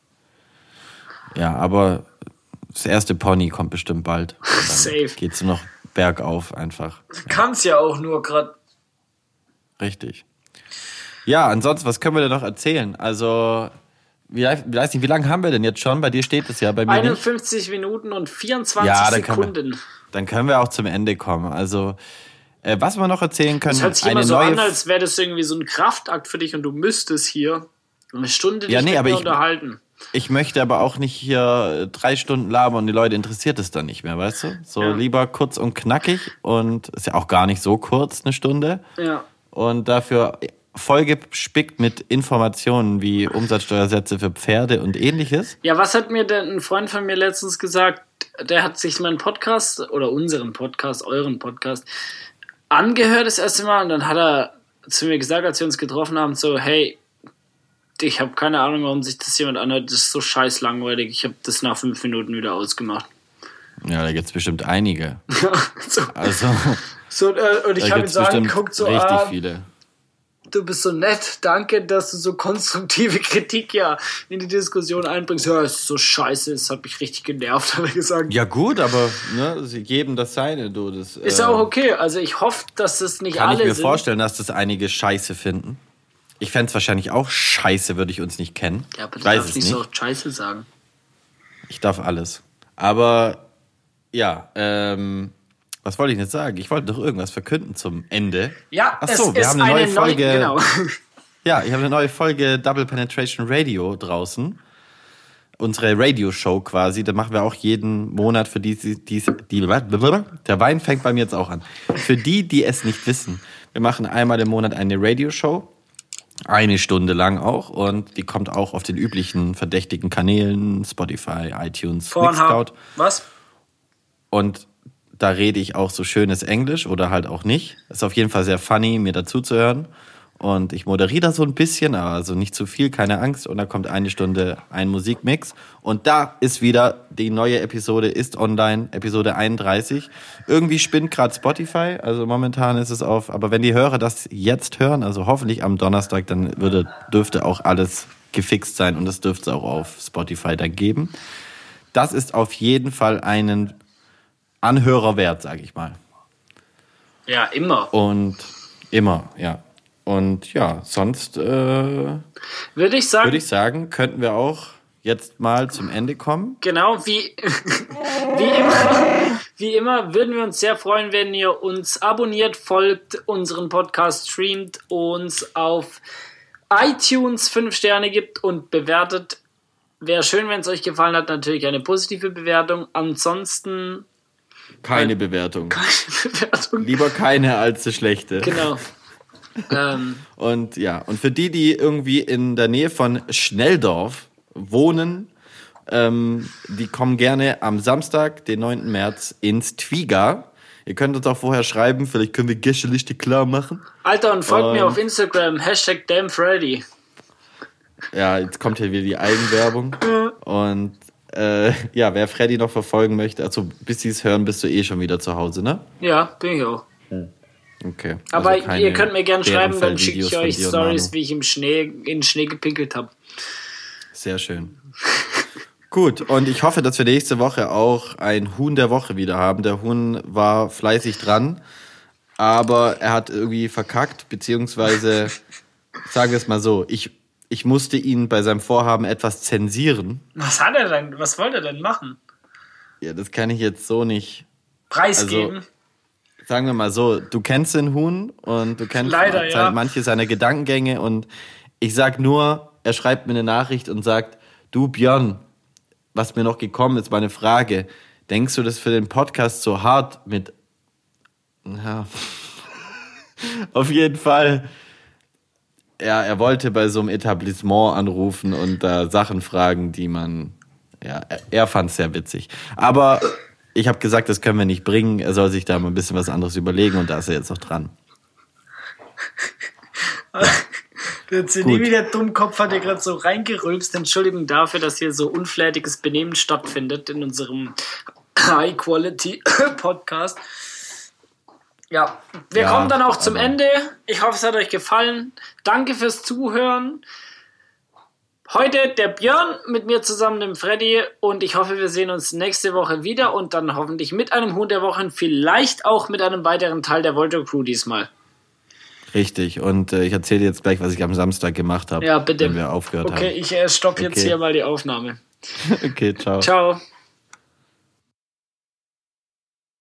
Ja, aber das erste Pony kommt bestimmt bald. Safe. Geht's nur noch bergauf einfach. Kann's ja auch nur gerade. Richtig. Ja, ansonsten, was können wir denn noch erzählen? Also, wie lange haben wir denn jetzt schon? Bei dir steht es ja, bei mir 51 nicht. Minuten und 24 Sekunden. Dann können wir auch zum Ende kommen. Also, was wir noch erzählen können, das hört sich immer so an, als wäre das irgendwie so ein Kraftakt für dich und du müsstest hier eine Stunde dich mit mir unterhalten. Ich möchte aber auch nicht hier 3 Stunden labern und die Leute interessiert es dann nicht mehr, weißt du? So lieber kurz und knackig und ist ja auch gar nicht so kurz, eine Stunde. Ja. Und dafür vollgespickt mit Informationen wie Umsatzsteuersätze für Pferde und ähnliches. Ja, was hat mir denn ein Freund von mir letztens gesagt? Der hat sich meinen Podcast oder unseren Podcast, euren Podcast angehört das erste Mal und dann hat er zu mir gesagt, als wir uns getroffen haben, so, hey, ich habe keine Ahnung, warum sich das jemand anhört, das ist so scheiß langweilig, ich habe das nach 5 Minuten wieder ausgemacht. Ja, da gibt's bestimmt einige. Und ich habe ihn so angeguckt, so, richtig viele. Du bist so nett, danke, dass du so konstruktive Kritik in die Diskussion einbringst. Ja, es ist so scheiße, es hat mich richtig genervt, hat er gesagt. Ja gut, aber sie geben das seine. Das, ist auch okay, also ich hoffe, dass das nicht alle sind. Kann ich mir vorstellen, dass das einige scheiße finden. Ich fände es wahrscheinlich auch scheiße, würde ich uns nicht kennen. Ja, aber du darfst nicht so oft scheiße sagen. Ich darf alles. Aber, ja, was wollte ich jetzt sagen? Ich wollte doch irgendwas verkünden zum Ende. Ja, achso, wir haben eine neue Folge. Genau. Ja, ich habe eine neue Folge Double Penetration Radio draußen. Unsere Radio-Show quasi. Da machen wir auch jeden Monat für der Wein fängt bei mir jetzt auch an. Für die es nicht wissen. Wir machen einmal im Monat eine Radio-Show. 1 Stunde lang auch. Und die kommt auch auf den üblichen verdächtigen Kanälen. Spotify, iTunes, Mixcloud. Was? Und da rede ich auch so schönes Englisch oder halt auch nicht. Ist auf jeden Fall sehr funny, mir dazu zu hören. Und ich moderiere da so ein bisschen, also nicht zu viel, keine Angst. Und da kommt 1 Stunde ein Musikmix. Und da ist wieder, die neue Episode ist online, Episode 31. Irgendwie spinnt gerade Spotify, also momentan ist es auf. Aber wenn die Hörer das jetzt hören, also hoffentlich am Donnerstag, dann dürfte auch alles gefixt sein. Und das dürfte es auch auf Spotify dann geben. Das ist auf jeden Fall einen Anhörer wert, sage ich mal. Ja, immer. Und immer, ja. Und ja, sonst würde ich sagen, könnten wir auch jetzt mal zum Ende kommen. Genau, wie immer würden wir uns sehr freuen, wenn ihr uns abonniert, folgt, unseren Podcast streamt, uns auf iTunes 5 Sterne gibt und bewertet. Wäre schön, wenn es euch gefallen hat, natürlich eine positive Bewertung. Ansonsten keine Bewertung. Lieber keine als eine schlechte. Genau. Und ja, und für die irgendwie in der Nähe von Schnelldorf wohnen, die kommen gerne am Samstag, den 9. März, ins Twiga. Ihr könnt uns auch vorher schreiben, vielleicht können wir Gästeliste klar machen. Alter, und folgt mir auf Instagram, #DamnFreddy. Ja, jetzt kommt hier wieder die Eigenwerbung. Und ja, wer Freddy noch verfolgen möchte, also bis sie es hören, bist du schon wieder zu Hause, ne? Ja, bin ich auch. Okay. Aber also ihr könnt mir gerne schreiben, dann schicke ich euch Stories, wie ich in den Schnee gepinkelt habe. Sehr schön. Gut, und ich hoffe, dass wir nächste Woche auch ein Huhn der Woche wieder haben. Der Huhn war fleißig dran, aber er hat irgendwie verkackt, beziehungsweise, sagen wir es mal so, ich musste ihn bei seinem Vorhaben etwas zensieren. Was hat er denn? Was wollte er denn machen? Ja, das kann ich jetzt so nicht Preisgeben? Also, sagen wir mal so, du kennst den Huhn und du kennst Leider, manche seiner Gedankengänge und ich sag nur, er schreibt mir eine Nachricht und sagt, du Björn, was mir noch gekommen ist, meine Frage, denkst du, das für den Podcast so hart mit... Ja, auf jeden Fall. Ja, er wollte bei so einem Etablissement anrufen und da Sachen fragen, die man... Ja, er fand es sehr witzig. Aber ich habe gesagt, das können wir nicht bringen. Er soll sich da mal ein bisschen was anderes überlegen und da ist er jetzt noch dran. Der CD wie der Dummkopf hat ja gerade so reingerülpst. Entschuldigung dafür, dass hier so unflätiges Benehmen stattfindet in unserem High-Quality-Podcast. Ja, wir kommen dann auch zum Ende. Ich hoffe, es hat euch gefallen. Danke fürs Zuhören. Heute der Björn mit mir zusammen, dem Freddy, und ich hoffe, wir sehen uns nächste Woche wieder und dann hoffentlich mit einem Huhn der Woche und vielleicht auch mit einem weiteren Teil der Volto Crew diesmal. Richtig, und ich erzähle dir jetzt gleich, was ich am Samstag gemacht habe, ja, bitte. wenn wir aufgehört haben. Okay, ich stoppe jetzt hier mal die Aufnahme. Okay, ciao. Ciao.